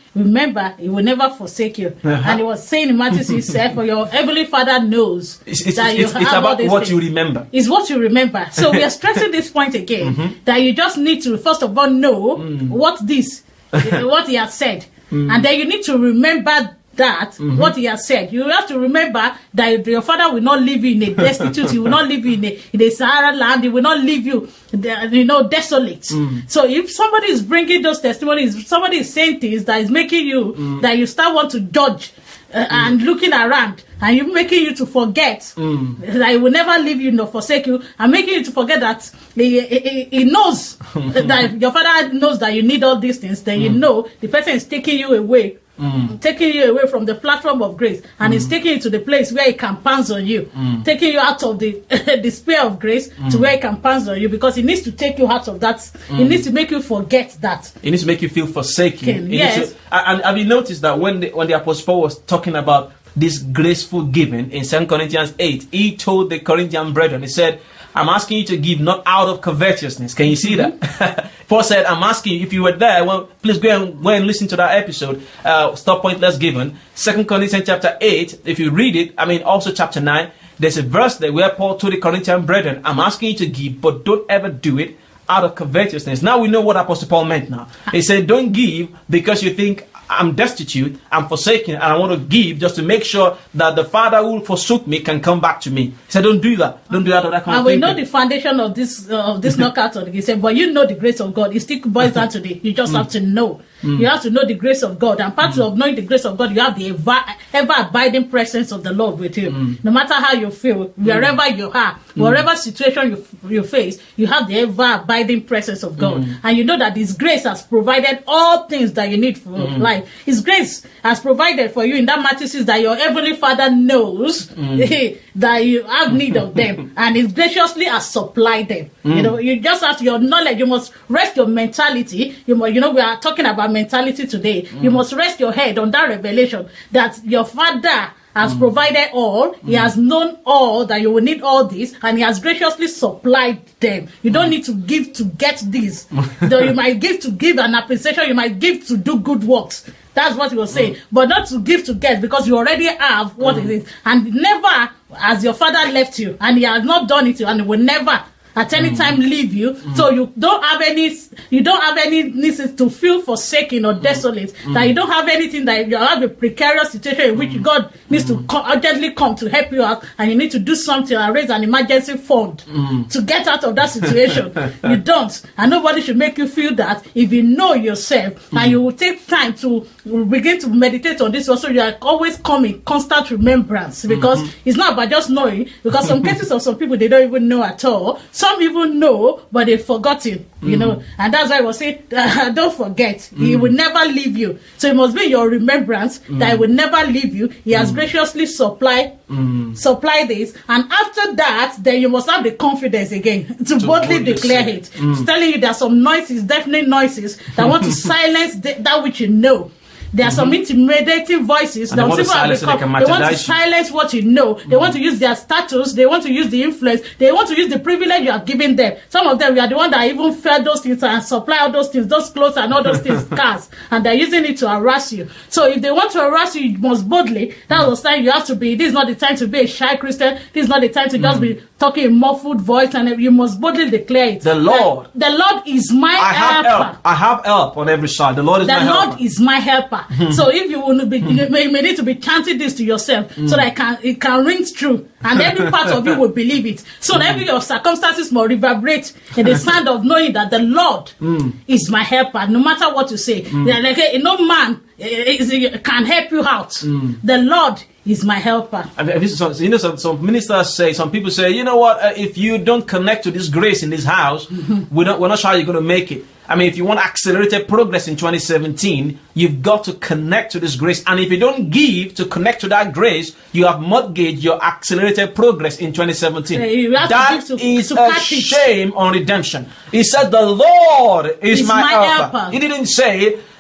remember, he will never forsake you. Uh-huh. And he was saying in Matthew six, for your heavenly Father knows
it's, it's,
that
it's,
you
it's,
have
it's about what
things.
you remember.
It's what you remember. So we are stressing this point again, mm-hmm. that you just need to, first of all, know mm. what this, what he has said. Mm. And then you need to remember that, mm-hmm. what he has said. You have to remember that your Father will not leave you in a destitute. He will not leave you in a, in a Sahara land. He will not leave you, you know, desolate. Mm. So if somebody is bringing those testimonies, if somebody is saying things that is making you, mm. that you start want to judge uh, mm. and looking around, and you making you to forget mm. that he will never leave you nor forsake you, and making you to forget that he, he, he knows that your Father knows that you need all these things, then mm. you know the person is taking you away. Mm. Taking you away from the platform of grace, and mm. it's taking you to the place where it can pounce on you, mm. taking you out of the the sphere of grace mm. to where it can pounce on you, because it needs to take you out of that. Mm. It needs to make you forget that.
It needs to make you feel forsaken.
Yes.
To, and have you noticed that when the, when the Apostle Paul was talking about this graceful giving in Second Corinthians eight, he told the Corinthian brethren, he said, I'm asking you to give not out of covetousness. Can you see mm-hmm. that? Paul said, I'm asking you, if you were there, well, please go and, go and listen to that episode, uh, Stop Pointless Giving. Second Corinthians chapter eight, if you read it, I mean, also chapter nine, there's a verse there where Paul told the Corinthian brethren, I'm asking you to give, but don't ever do it out of covetousness. Now we know what Apostle Paul meant now. He said, don't give because you think, I'm destitute, I'm forsaken, and I want to give just to make sure that the Father who forsook me can come back to me. He said, don't do that. Don't do that. Or that kind
and
of
we
thing.
know the foundation of this uh, of this knockout. He said, but you know the grace of God. It still boils down to the, you just mm. have to know. Mm. You have to know the grace of God. And part mm. of knowing the grace of God, you have the ever, ever abiding presence of the Lord with you. Mm. No matter how you feel, wherever mm. you are, whatever situation you, you face, you have the ever abiding presence of God. Mm. And you know that His grace has provided all things that you need for mm. life. His grace has provided for you in that matters that your heavenly Father knows mm. that you have need of them, and He graciously has supplied them. Mm. You know, you just have to, your knowledge, you must rest your mentality. You must, you know, we are talking about mentality today. Mm. You must rest your head on that revelation that your Father has mm. provided all. He mm. has known all, that you will need all this, and He has graciously supplied them. You don't mm. need to give to get this. Though you might give to give an appreciation, you might give to do good works. That's what He was saying. Mm. But not to give to get, because you already have what mm. it is. And never has your Father left you, and He has not done it, and He will never at any mm. time leave you. Mm. So you don't have any you don't have any needs to feel forsaken or desolate. Mm. That you don't have anything, that you have a precarious situation in which mm. God needs mm. to come, urgently come to help you out, and you need to do something and raise an emergency fund mm. to get out of that situation. You don't. And nobody should make you feel that. If you know yourself mm. and you will take time to begin to meditate on this, also you are always coming constant remembrance, because mm-hmm. it's not about just knowing, because some cases of some people, they don't even know at all. Some even know, but they've forgotten, you mm. know. And that's why I was saying, uh, don't forget, mm. He will never leave you. So it must be your remembrance mm. that He will never leave you. He has mm. graciously supplied, mm. supply this. And after that, then you must have the confidence again to, to boldly declare it. Mm. It's telling you there are some noises, definite noises, that want to silence the, that which you know. There are mm-hmm. some intimidating voices that want to silence, become, they, they want to silence what you know. They mm-hmm. want to use their status. They want to use the influence. They want to use the privilege you are giving them. Some of them, we are the one that even fed those things and supply all those things, those clothes and all those things, cars, and they're using it to harass you. So if they want to harass you, you must boldly. That's mm-hmm. the time you have to be. This is not the time to be a shy Christian. This is not the time to mm-hmm. just be talking in muffled voice, and you must boldly declare it.
The Lord,
the Lord is my
I have
helper.
Help. I have help on every side. The Lord is
the
my
Lord
helper.
The Lord is my helper. So if you want to be, you may, may need to be chanting this to yourself, mm. so that it can it can ring true, and every part of you will believe it. So mm. every your circumstances must reverberate in the sound of knowing that the Lord mm. is my helper, no matter what you say. Mm. Like, no man is, can help you out. Mm. The Lord is my helper.
You know, some, some ministers say, some people say, you know what, uh, if you don't connect to this grace in this house, mm-hmm. we don't, we're not sure you're going to make it. I mean, if you want accelerated progress in twenty seventeen, you've got to connect to this grace. And if you don't give to connect to that grace, you have mortgaged your accelerated progress in twenty seventeen.
Yeah,
that
to to,
is
to
a shame on redemption. He said, the Lord is my, my helper. helper. He didn't say,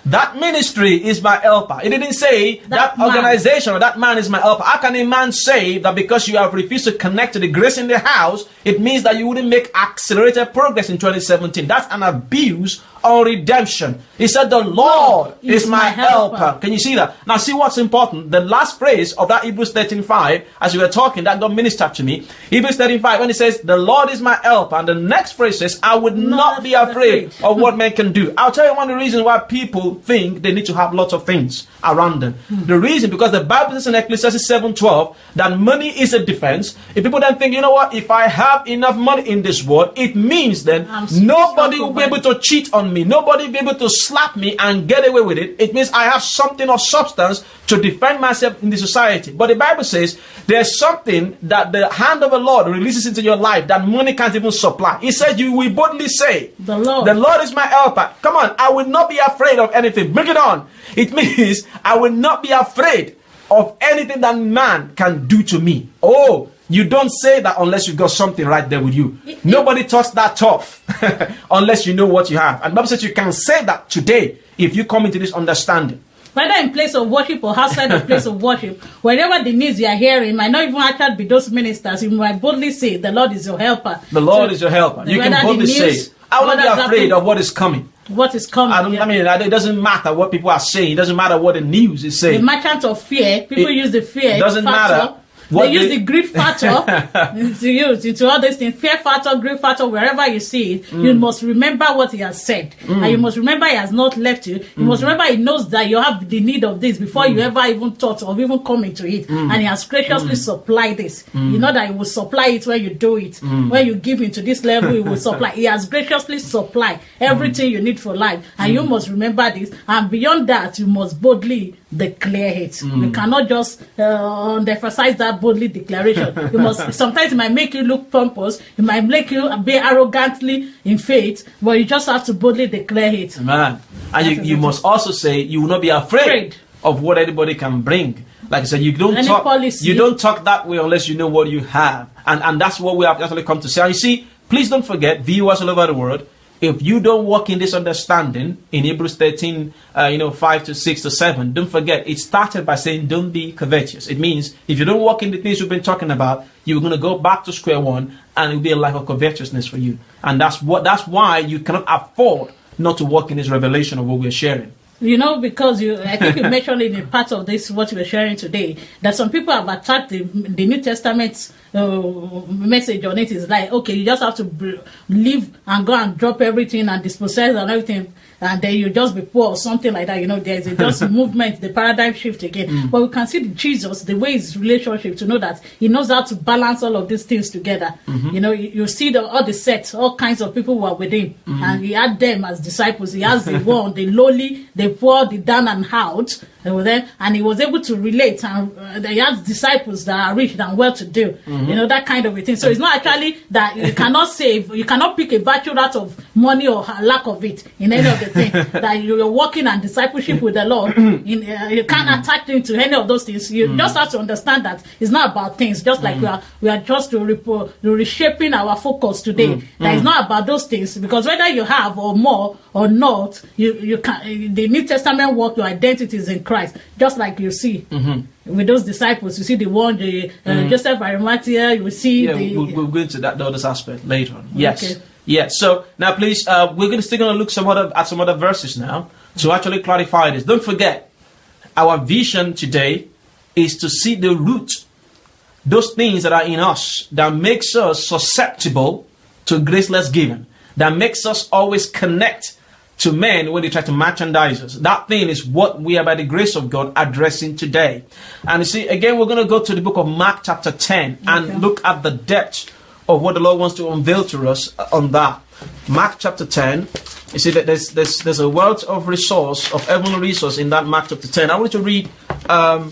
that ministry is my helper. It didn't say that,
That man.
organization or that man is my helper. How can a man say that because you have refused to connect to the grace in the house, it means that you wouldn't make accelerated progress in twenty seventeen? That's an abuse on redemption. He said, the Lord is, is my, my helper. helper. Can you see that? Now see what's important. The last phrase of that Hebrews thirteen five, as we were talking, that God ministered to me. Hebrews thirteen five, when it says, the Lord is my helper, and the next phrase says, I would not, not be afraid, afraid of what men can do. I'll tell you one of the reasons why people think they need to have lots of things around them. Hmm. The reason, because the Bible says in Ecclesiastes seven twelve that money is a defense. If people then think, you know what, if I have enough money in this world, it means then nobody will be able to cheat on me. Nobody will be able to slap me and get away with it. It means I have something of substance to defend myself in the society. But the Bible says there's something that the hand of the Lord releases into your life that money can't even supply. He said, you will boldly say, the Lord. the Lord is my helper. Come on, I will not be afraid of anything. Bring it on. It means I will not be afraid of anything that man can do to me. Oh, you don't say that unless you got something right there with you. It, Nobody talks that tough unless you know what you have. And the Bible says you can say that today if you come into this understanding.
Whether in place of worship or outside the place of worship, wherever the needs you are hearing, might not even actually be those ministers, you might boldly say, the Lord is your helper.
The Lord so, is your helper. You can boldly news, say, I will not be afraid of what is coming.
What is coming?
I, don't, yeah. I mean, it doesn't matter what people are saying. It doesn't matter what the news is saying.
The merchant of fear, people
it
use the fear.
It doesn't
factor.
matter.
What they use they... the greed factor to use into all these things. Fear factor, greed factor, wherever you see it, mm. you must remember what he has said. Mm. And you must remember he has not left you. You mm. must remember he knows that you have the need of this before mm. you ever even thought of even coming to it. Mm. And he has graciously mm. supplied this. Mm. You know that he will supply it when you do it. Mm. When you give into this level, he will supply. He has graciously supplied everything mm. you need for life. And mm. you must remember this. And beyond that, you must boldly declare it. Mm. You cannot just uh, emphasize that boldly declaration. You must. Sometimes it might make you look pompous. It might make you be arrogantly in faith, but you just have to boldly declare it.
Man, and you, you must also say you will not be afraid, afraid. of what anybody can bring. Like I said, you don't Any talk. Policy. You don't talk that way unless you know what you have, and and that's what we have actually come to say. And you see, please don't forget, viewers all over the world. If you don't walk in this understanding in Hebrews thirteen, uh, you know, five to six to seven, don't forget, it started by saying, don't be covetous. It means if you don't walk in the things we've been talking about, you're going to go back to square one and it'll be a life of covetousness for you. And that's what, that's why you cannot afford not to walk in this revelation of what we're sharing.
You know, because you, I think you mentioned in a part of this, what we're sharing today, that some people have attacked the, the New Testament uh, message on it. Is like, okay, you just have to leave and go and drop everything and dispossess and everything, and then you just be poor or something like that. You know, there's a just movement, the paradigm shift again. Mm. But we can see the Jesus, the way his relationship, to know that he knows how to balance all of these things together. Mm-hmm. You know, you, you see the, all the sets, all kinds of people who are with him, mm-hmm. and he had them as disciples. He has the one, the lowly, the poor, the down and out, and he was able to relate. And uh, he has disciples that are rich and well-to-do. Mm-hmm. You know, that kind of a thing. So it's not actually that you cannot save, you cannot pick a virtue out of money or lack of it in any of the things. That you're working on discipleship with the Lord. In, uh, you can't mm-hmm. attach into any of those things. You mm-hmm. just have to understand that it's not about things. Just like mm-hmm. we are, we are just to repo, reshaping our focus today. Mm-hmm. That it's not about those things, because whether you have or more or not, you you can. The New Testament work, your identity is in Christ. Just like you see. Mm-hmm. With those disciples, you see the one, the uh, mm. Joseph Arimathea, you see
yeah,
the...
We'll, we'll go into that, the other aspect later on. Yes. Okay. Yes. So, now please, uh, we're going to still going to look some other, at some other verses now to actually clarify this. Don't forget, our vision today is to see the root, those things that are in us that makes us susceptible to graceless giving, that makes us always connect to men when they try to merchandise us. That thing is what we are, by the grace of God, addressing today. And you see, again, we're going to go to the book of Mark chapter ten and okay. look at the depth of what the Lord wants to unveil to us on that. Mark chapter ten. You see that there's there's there's a wealth of resource, of heavenly resource in that Mark chapter ten. I want you to read um,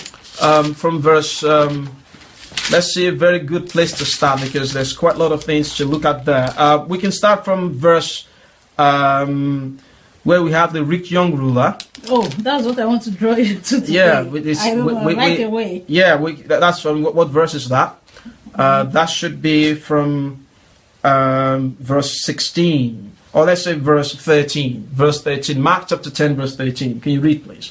um, from verse. Um, let's see, a very good place to start, because there's quite a lot of things to look at there. Uh, we can start from verse. Um, where we have the rich young ruler.
Oh, that's what I want to draw you to today.
Yeah, with this,
I will
we,
right
we,
away.
Yeah, we, that's from what, what verse is that? Uh, that should be from. Uh, um, verse sixteen, or let's say verse thirteen. Verse thirteen. Mark chapter ten, verse thirteen. Can you read, please?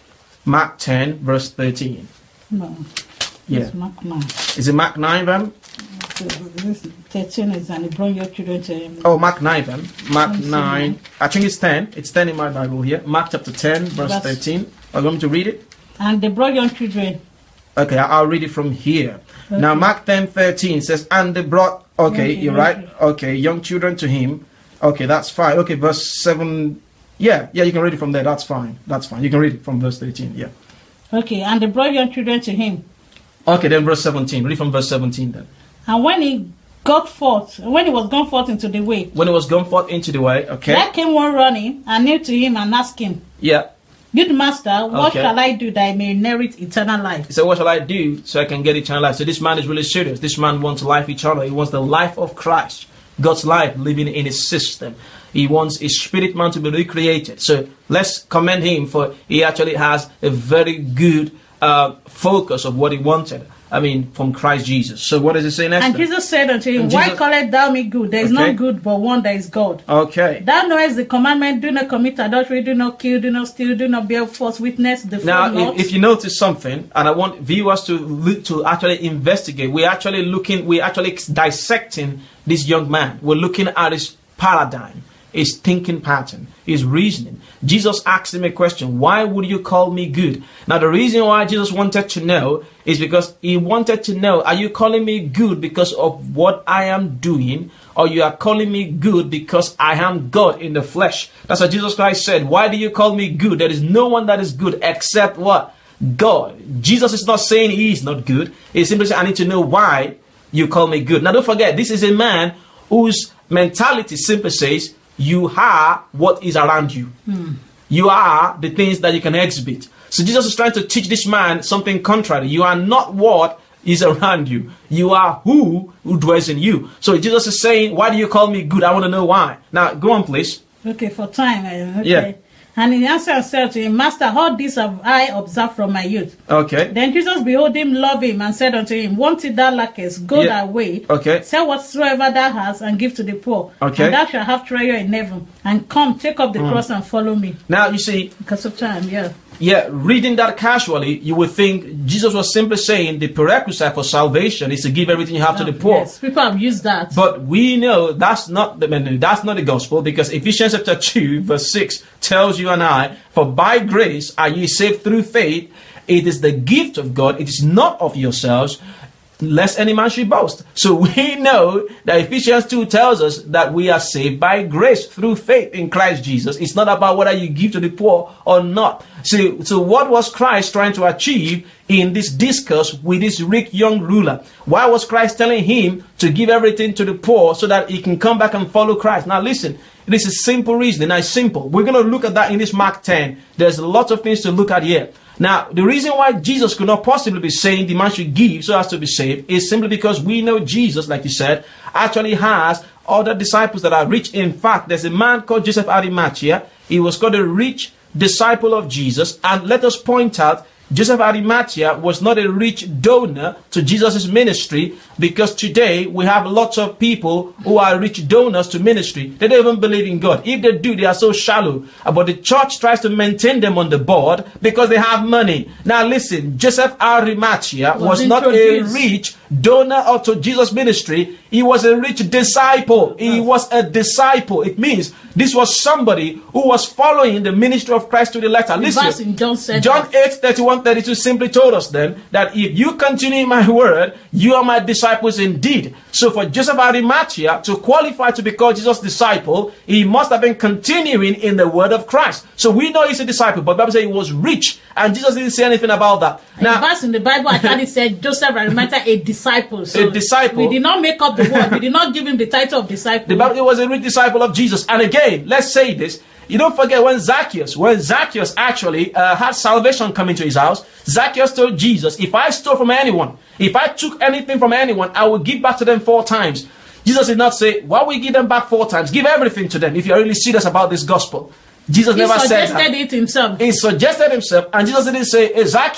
Mark ten, verse thirteen.
No.
Yeah.
It's Mark nine.
Is it Mark nine then?
So this thirteen is, and you bring your children to him.
Oh, Mark nine then. Mark
Let me see
nine.
now.
I think it's ten. It's ten in my Bible here. Mark chapter ten, verse
That's-
thirteen. Are you going to read it?
And they brought young children.
Okay, I- I'll read it from here.
Okay.
Now, Mark ten thirteen says, and they brought, okay,
Okay,
you're
young
right. Okay, young children to him. Okay, that's fine. Okay, verse seven. Yeah, yeah, you can read it from there. That's fine. That's fine. You can read it from verse thirteen. Yeah.
Okay, and they brought young children to him.
Okay, then verse seventeen. Read from verse seventeen then.
And when he got forth, when he was gone forth into the way,
When it was gone forth into the way, okay.
there came one running and knelt to him and asked him,
Yeah.
Good master, what
Okay.
shall I do that I may inherit eternal life?
He said, what shall I do so I can get eternal life? So this man is really serious. This man wants life eternal. He wants the life of Christ. God's life living in his system. He wants his spirit man to be recreated. So let's commend him for he actually has a very good uh, focus of what he wanted. I mean, from Christ Jesus. So what does it say next?
And
then?
Jesus said unto him,
And
Why
Jesus-
callest thou me good? There is
Okay.
none good but one that is God.
Okay.
Thou knowest the commandment, do not commit adultery, do not kill, do not steal, do not bear false witness, defraud
Now,
not.
if, if you notice something, and I want viewers to look, to actually investigate, we're actually looking, we're actually dissecting this young man. We're looking at his paradigm, his thinking pattern, his reasoning. Jesus asked him a question: why would you call me good? Now, the reason why Jesus wanted to know is because he wanted to know: are you calling me good because of what I am doing, or you are calling me good because I am God in the flesh? That's what Jesus Christ said. Why do you call me good? There is no one that is good except what? God. Jesus is not saying he is not good. He's simply saying, I need to know why you call me good. Now, don't forget, this is a man whose mentality simply says, you are what is around you.
Hmm.
You are the things that you can exhibit. So Jesus is trying to teach this man something contrary. You are not what is around you. You are who, who dwells in you. So Jesus is saying, why do you call me good? I want to know why. Now, go on, please.
Okay, for time. uh, Okay.
Yeah.
And he answered and said to him, Master, all this have I observed from my youth.
Okay.
Then Jesus behold him, love him, and said unto him, One thing thou lackest, go
Yeah.
thy way,
Okay.
sell whatsoever thou hast, and give to the poor.
Okay.
And thou shalt have treasure in heaven. And come, take up the cross and follow me.
Now, you see,
Because of time, yeah.
yeah, reading that casually, you would think Jesus was simply saying the prerequisite for salvation is to give everything you have to the poor.
Yes, people have used that.
But we know that's not the that's not the gospel, because Ephesians chapter two verse six tells you and I, for by grace are ye saved through faith. It is the gift of God. It is not of yourselves, lest any man should boast. So we know that Ephesians two tells us that we are saved by grace through faith in Christ Jesus. It's not about whether you give to the poor or not. So, so what was Christ trying to achieve in this discourse with this rich young ruler? Why was Christ telling him to give everything to the poor so that he can come back and follow Christ? Now listen, this is simple reasoning. Now it's simple. We're going to look at that in this Mark ten. There's a lot of things to look at here. Now, the reason why Jesus could not possibly be saying the man should give so as to be saved is simply because we know Jesus, like you said, actually has other disciples that are rich. In fact, there's a man called Joseph Arimathea. He was called a rich disciple of Jesus. And let us point out, Joseph Arimathea was not a rich donor to Jesus' ministry, because today we have lots of people who are rich donors to ministry. They don't even believe in God. If they do, they are so shallow. But the church tries to maintain them on the board because they have money. Now listen, Joseph Arimathea was,
Was
not a
introduced.
rich donor of to Jesus' ministry. He was a rich disciple. He was a disciple. It means this was somebody who was following the ministry of Christ to the letter.
The
Listen,
verse in John said
John eight thirty-one thirty-two simply told us then that if you continue in my word, you are my disciples indeed. So for Joseph Arimathea to qualify to be called Jesus' disciple, he must have been continuing in the word of Christ. So we know he's a disciple, but the Bible says he was rich, and Jesus didn't say anything about that.
Now, the verse in the Bible actually said Joseph Arimathea, a disciple. So
A disciple.
We did not make up the word. We did not give him the title of disciple.
The Bible was a rich disciple of Jesus. And again, let's say this. You don't forget when Zacchaeus, when Zacchaeus actually uh, had salvation coming to his house, Zacchaeus told Jesus, if I stole from anyone, if I took anything from anyone, I will give back to them four times. Jesus did not say, why will you give them back four times? Give everything to them if you're really serious about this gospel. Jesus
he
never said
suggested
that.
it himself.
He suggested himself, and Jesus didn't say, hey, Zacchaeus,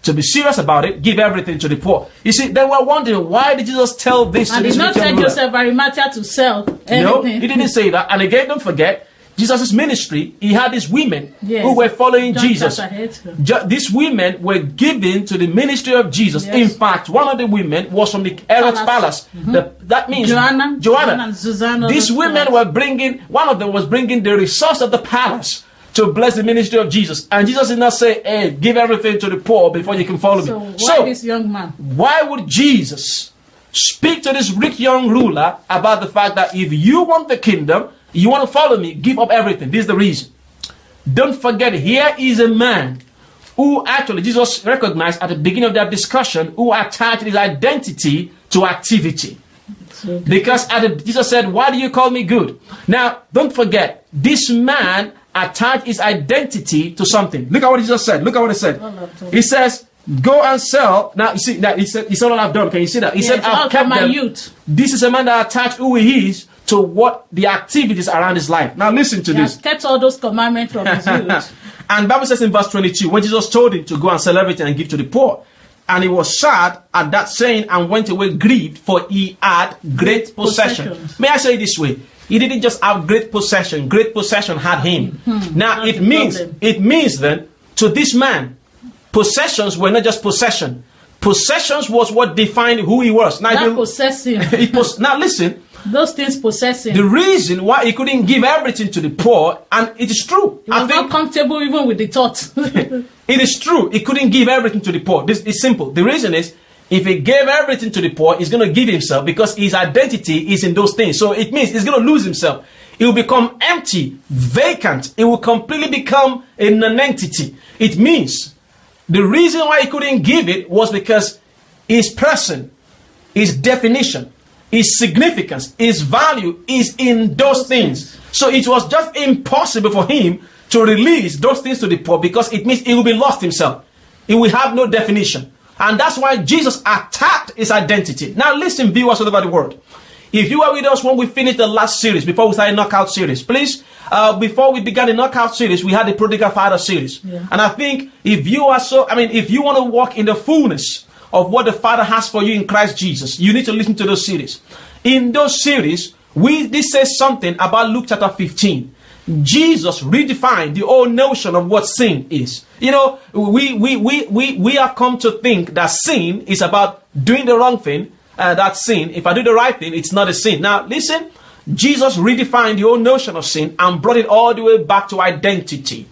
to be serious about it, give everything to the poor. You see, they were wondering, why did Jesus tell this
And
to
he
this
did not
rich young
tell
ruler?
Joseph Arimathea to sell anything.
No, he didn't say that. And again, don't forget, Jesus' ministry, he had these women
Yes.
who were following
John
Jesus.
chapter eight.
Ju- these women were given to the ministry of Jesus.
Yes.
In fact, one of the women was from the Herod's palace.
Palace.
The, that means
Joanna,
Joanna.
Joanna and Susanna,
These
those
women
guys.
were bringing, one of them was bringing the resource of the palace to bless the ministry of Jesus. And Jesus did not say, hey, give everything to the poor before you can follow
So
me.
why this young man?
Why would Jesus speak to this rich young ruler about the fact that if you want the kingdom, you want to follow me, give up everything? This is the reason. Don't forget, here is a man who actually Jesus recognized at the beginning of that discussion, who attached his identity to activity.
So
Because at the, Jesus said, why do you call me good? Now, don't forget, this man attached his identity to something. Look at what he just said. Look at what he said.
All I've done.
He says, go and sell. Now, you see, that he said, he said all I've done. Can you see that? He
Yes,
said,
all
I've
from
kept
my
them.
youth.
This is a man that attached who he is to what the activities around his life. Now, listen to
he
this.
has kept all those commandments from his youth.
And Bible says in verse twenty-two, when Jesus told him to go and sell everything and give to the poor, and he was sad at that saying and went away grieved, for he had great possession.
Possessions.
May I say it this way? He didn't just have great possession. Great possession had him. Now
That's
it
the
means
problem.
it means then to this man, possessions were not just possession. Possessions was what defined who he was. Now, if
That
you-
possess him.
he pos- now listen.
Those things possess him.
The reason why he couldn't give everything to the poor, and it is true.
He
I
was
think
not comfortable even with the thought.
it is true. He couldn't give everything to the poor. This is simple. The reason is, if he gave everything to the poor, he's going to give himself, because his identity is in those things. So it means he's going to lose himself. He will become empty, vacant. It will completely become a non-entity. It means the reason why he couldn't give it was because his person, his definition, his significance, his value is in those things. So it was just impossible for him to release those things to the poor, because it means he will be lost himself. He will have no definition. And that's why Jesus attacked his identity. Now listen, viewers all over the world. If you were with us when we finished the last series, before we started Knockout series, please, uh, before we began the Knockout series, we had the Prodigal Father series.
Yeah.
And I think if you are so, I mean, if you want to walk in the fullness of what the Father has for you in Christ Jesus, you need to listen to those series. In those series, we this says something about Luke chapter fifteen. Jesus redefined the whole notion of what sin is. You know, we we we we, we have come to think that sin is about doing the wrong thing. Uh, that's sin. If I do the right thing, it's not a sin. Now, listen, Jesus redefined the whole notion of sin and brought it all the way back to identity.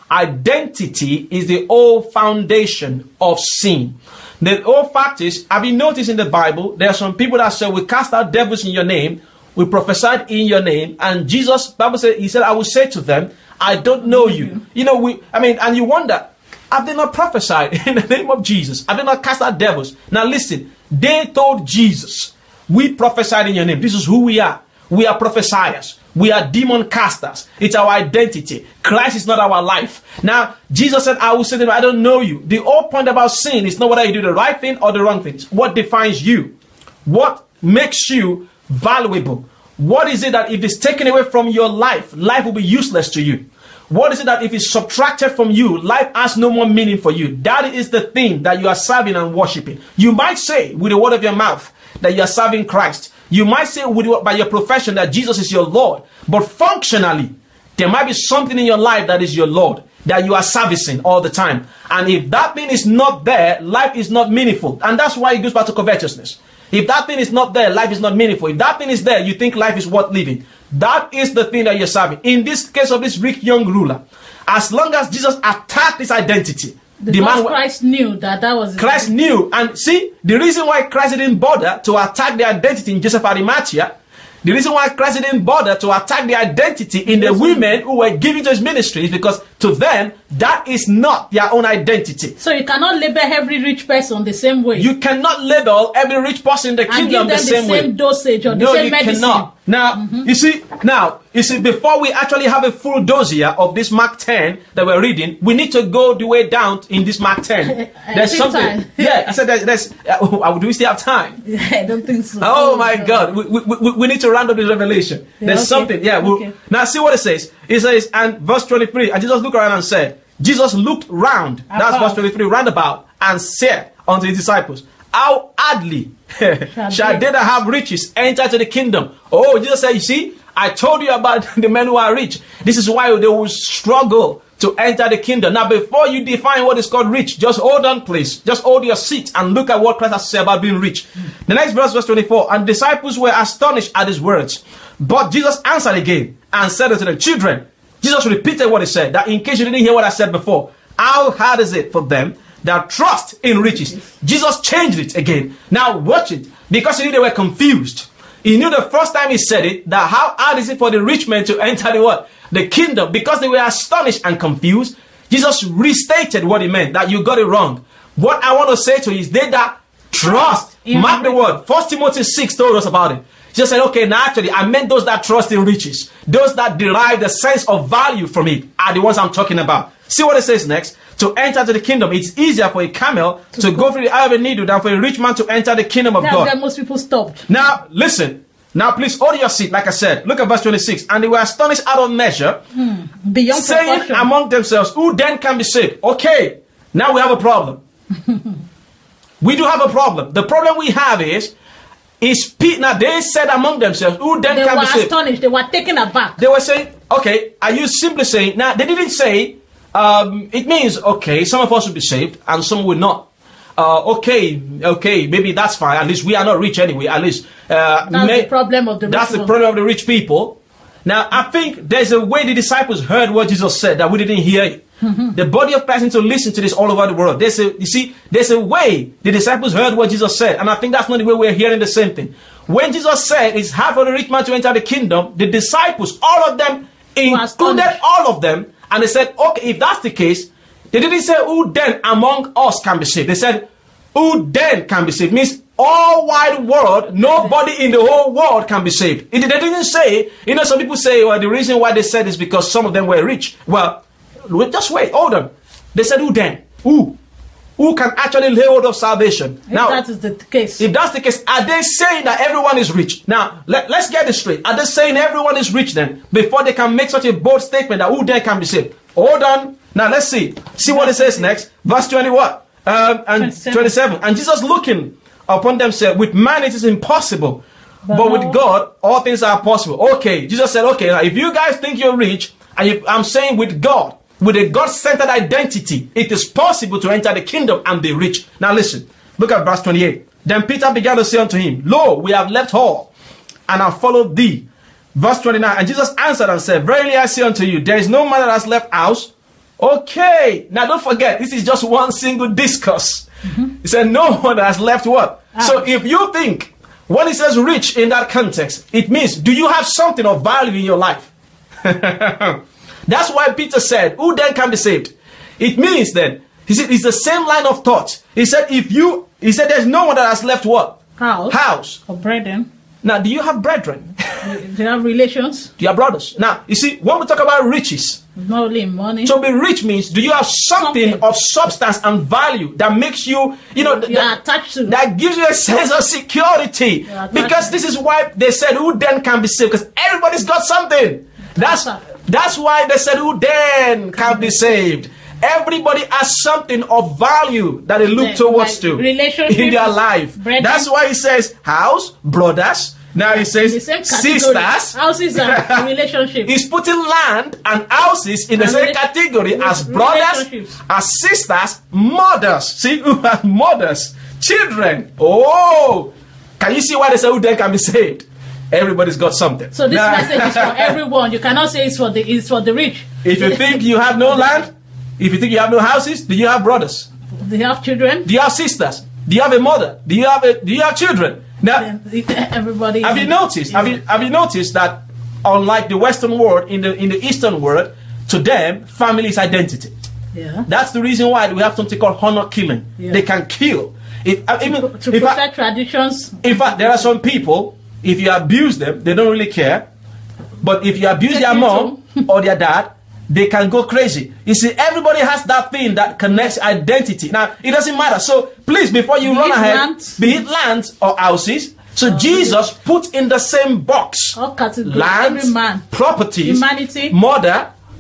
Identity is the whole foundation of sin. The whole fact is, have you noticed in the Bible, there are some people that say, we cast out devils in your name, we prophesied in your name, and Jesus, Bible said, he said, I will say to them, I don't know you. Mm-hmm. You know, we, I mean, and you wonder, have they not prophesied in the name of Jesus? Have they not cast out devils? Now listen, they told Jesus, we prophesied in your name. This is who we are. We are prophesiers. We are demon casters. It's our identity. Christ is not our life. Now, Jesus said, I will say to them, I don't know you. The whole point about sin is not whether you do the right thing or the wrong thing. What defines you? What makes you valuable? What is it that if it's taken away from your life, life will be useless to you? What is it that if it's subtracted from you, life has no more meaning for you? That is the thing that you are serving and worshiping. You might say with the word of your mouth that you are serving Christ. You might say with by your profession that Jesus is your Lord. But functionally, there might be something in your life that is your Lord, that you are servicing all the time. And if that thing is not there, life is not meaningful. And that's why it goes back to covetousness. If that thing is not there, life is not meaningful. If that thing is there, you think life is worth living. That is the thing that you're serving. In this case of this rich young ruler, as long as Jesus attacked his identity,
because
the man,
Christ knew that that was...
Christ knew. And see, the reason why Christ didn't bother to attack the identity in Joseph Arimathea, the reason why Christ didn't bother to attack the identity in the women who were giving to his ministry is because to them, that is not their own identity.
So you cannot label every rich person the same way.
You cannot label every rich person in the
and
kingdom
give them
the same,
the same
way.
dosage or the
No,
same
you
medicine.
cannot. Now, mm-hmm. you see, now, you see, before we actually have a full dossier of this Mark ten that we're reading, we need to go the way down in this Mark ten. There's something.
Time.
Yeah, I said there's, there's uh, do we still have time?
I don't think so.
Oh my God, we, we, we, we need to round up this revelation.
Yeah,
There's
okay.
something, yeah. We'll,
Okay.
Now see what it says. It says, and verse twenty-three, and Jesus looked around and said, Jesus looked round, that's
About.
verse twenty-three, round about, and said unto his disciples, how hardly shall they that have riches enter to the kingdom? Oh, Jesus said, you see, I told you about the men who are rich. This is why they will struggle to enter the kingdom. Now, before you define what is called rich, just hold on, please. Just hold your seat and look at what Christ has said about being rich. Mm. The next verse, verse twenty-four, and the disciples were astonished at his words. But Jesus answered again and said unto them, children, Jesus repeated what he said, that in case you didn't hear what I said before, how hard is it for them that trust in riches? Jesus changed it again. Now watch it, because he knew they were confused. He knew the first time he said it, that how hard is it for the rich men to enter the what? The kingdom. Because they were astonished and confused, Jesus restated what he meant, that you got it wrong. What I want to say to you is they that trust. Yeah. Mark the word. First Timothy six told us about it. Jesus said, okay, now actually, I meant those that trust in riches. Those that derive the sense of value from it are the ones I'm talking about. See what it says next. To enter to the kingdom, it's easier for a camel to, to go through the eye of a needle than for a rich man to enter the kingdom of
That's
God.
where most people stopped.
Now, listen. Now, please hold your seat, like I said. Look at verse twenty-six. And they were astonished out of measure,
hmm. Beyond
saying
proportion.
among themselves, who then can be saved? Okay, now we have a problem. We do have a problem. The problem we have is, is Pete, now they said among themselves, who then
they
can
were
be saved?
astonished. They were taken aback.
They were saying, okay, are you simply saying, now they didn't say, um, it means, okay, some of us will be saved and some will not. Uh, okay, okay, maybe that's fine. At least we are not rich anyway. At least uh,
that's
may,
the problem of the rich
that's the
one.
problem of the rich people. Now, I think there's a way the disciples heard what Jesus said that we didn't hear it. Mm-hmm. The body of Christ needs to listen to this all over the world. There's a, you see, there's a way the disciples heard what Jesus said, and I think that's not the way we're hearing the same thing. When Jesus said it's hard for the rich man to enter the kingdom, the disciples, all of them, included all of them, and they said, okay, if that's the case, they didn't say who then among us can be saved. They said who then can be saved. Means all wide world, nobody in the whole world can be saved. It, they didn't say, you know, some people say, well, the reason why they said is because some of them were rich. Well, just wait, hold on. They said who then? Who? Who can actually lay hold of salvation?
If
now,
that is the case.
If that's the case, are they saying that everyone is rich? Now, let, let's get this straight. Are they saying everyone is rich then, before they can make such a bold statement that who then can be saved? Hold on. Now, let's see. See what it says next. Verse twenty what? Um, and twenty-seven. twenty-seven. And Jesus looking upon them said, with man it is impossible, but, but with God all things are possible. Okay, Jesus said, okay, now if you guys think you're rich, and if, I'm saying with God, with a God-centered identity, it is possible to enter the kingdom and be rich. Now listen, look at verse twenty-eight. Then Peter began to say unto him, lo, we have left all, and have followed thee. Verse twenty-nine, and Jesus answered and said, verily I say unto you, there is no man that has left house. Okay, now don't forget, this is just one single discourse. Mm-hmm. He said, no one has left what? Ah. So if you think, when he says rich in that context, it means, do you have something of value in your life? That's why Peter said, who then can be saved? It means then, he said, it's the same line of thought. He said, if you, he said, there's no one that has left what?
House.
House.
Or brethren.
Now, do you have brethren?
Do you have relations?
Do you have brothers? Now, you see, when we talk about riches,
not only money.
To be rich means, do you have something, something of substance and value that makes you, you know,
you
that,
are attached to.
That gives you a sense of security. Because this is why they said, who then can be saved? Because everybody's got something. That's, that's why they said, who then can be saved? Everybody has something of value that they look the, towards to in their life. Brethren. That's why he says house, brothers. Now he says sisters.
Houses and relationships.
He's putting land and houses in the and same category as brothers, as sisters, mothers. See, who has mothers, children. Oh, can you see why they say who then can be saved? Everybody's got something.
So this now, message is for everyone. You cannot say it's for the it's for the rich.
If you think you have no land, if you think you have no houses, do you have brothers?
Do you have children?
Do you have sisters? Do you have a mother? Do you have a, do you have children? Now,
everybody.
Have you noticed? Have you have you noticed that unlike the Western world, in the in the Eastern world, to them, family is identity.
Yeah.
That's the reason why we have something called honor killing. Yeah. They can kill. If even
to, to
if
protect
I,
traditions.
In fact, there are some people. If you abuse them, they don't really care. But if you abuse Take their mom or their dad, they can go crazy. You see, everybody has that thing that connects identity. Now, it doesn't matter. So, please, before you
be
run ahead,
lands.
be it lands or houses, so oh, Jesus put in the same box
all categories,
lands,
every man,
properties,
humanity,
mother,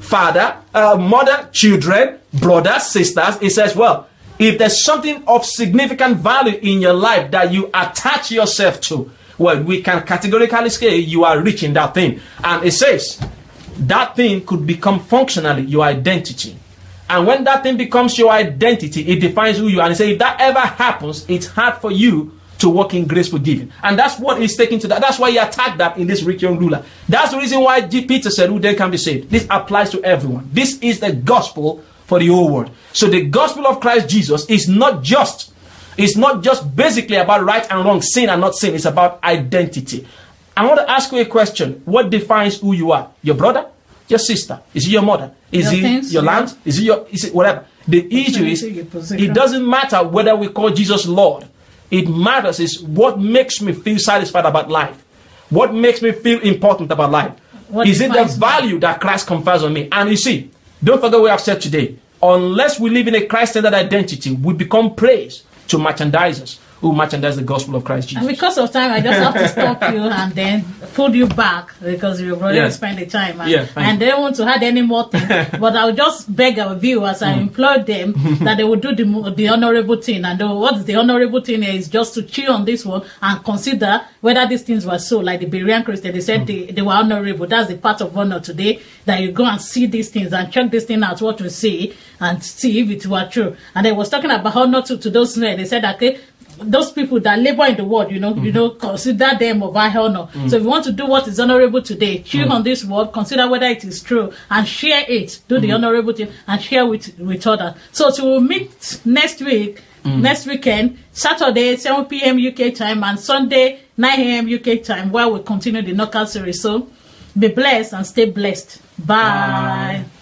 father, uh, mother, children, brothers, sisters. It says, well, if there's something of significant value in your life that you attach yourself to, well, we can categorically say you are rich in that thing. And it says that thing could become functionally your identity. And when that thing becomes your identity, it defines who you are. And it says if that ever happens, it's hard for you to walk in graceful giving. And that's what he's taking to that. That's why he attacked that in this rich young ruler. That's the reason why G. Peter said, who then can be saved. This applies to everyone. This is the gospel for the whole world. So the gospel of Christ Jesus is not just, it's not just basically about right and wrong, sin and not sin. It's about identity. I want to ask you a question. What defines who you are? Your brother? Your sister? Is it your mother? Is
Your
it
things,
your
yeah.
land? Is it your, is it whatever? The issue is,
Your position.
it doesn't matter whether we call Jesus Lord. It matters is what makes me feel satisfied about life. What makes me feel important about life.
What
Is it the
defines me?
value that Christ confers on me? And you see, don't forget what I've said today. Unless we live in a Christ-centered identity, we become praise to merchandisers who merchandise the gospel of Christ Jesus.
And because of time, I just have to stop you and then pull you back because you've already
Yeah.
spent the time. And,
Yeah, thank
and they don't want to add any more things. But I'll just beg our viewers, I implore them that they will do the, mo- the honorable thing. And the, what the honorable thing is just to chew on this one and consider whether these things were so. Like the Berean Christian, they said they, they were honorable. That's the part of honor today, that you go and see these things and check this thing out, what we see, and see if it were true. And they was talking about honor to, to those men. They said, okay, those people that labor in the world, you know, mm-hmm. you know, consider them of high honor. Mm-hmm. So if you want to do what is honorable today, chew mm-hmm. on this word, consider whether it is true, and share it. Do the mm-hmm. honorable thing and share with with others. So to we'll meet next week, mm-hmm. next weekend, Saturday seven p.m. U K time, and Sunday nine a.m. U K time, where we continue the knockout series. So be blessed and stay blessed. Bye. Bye.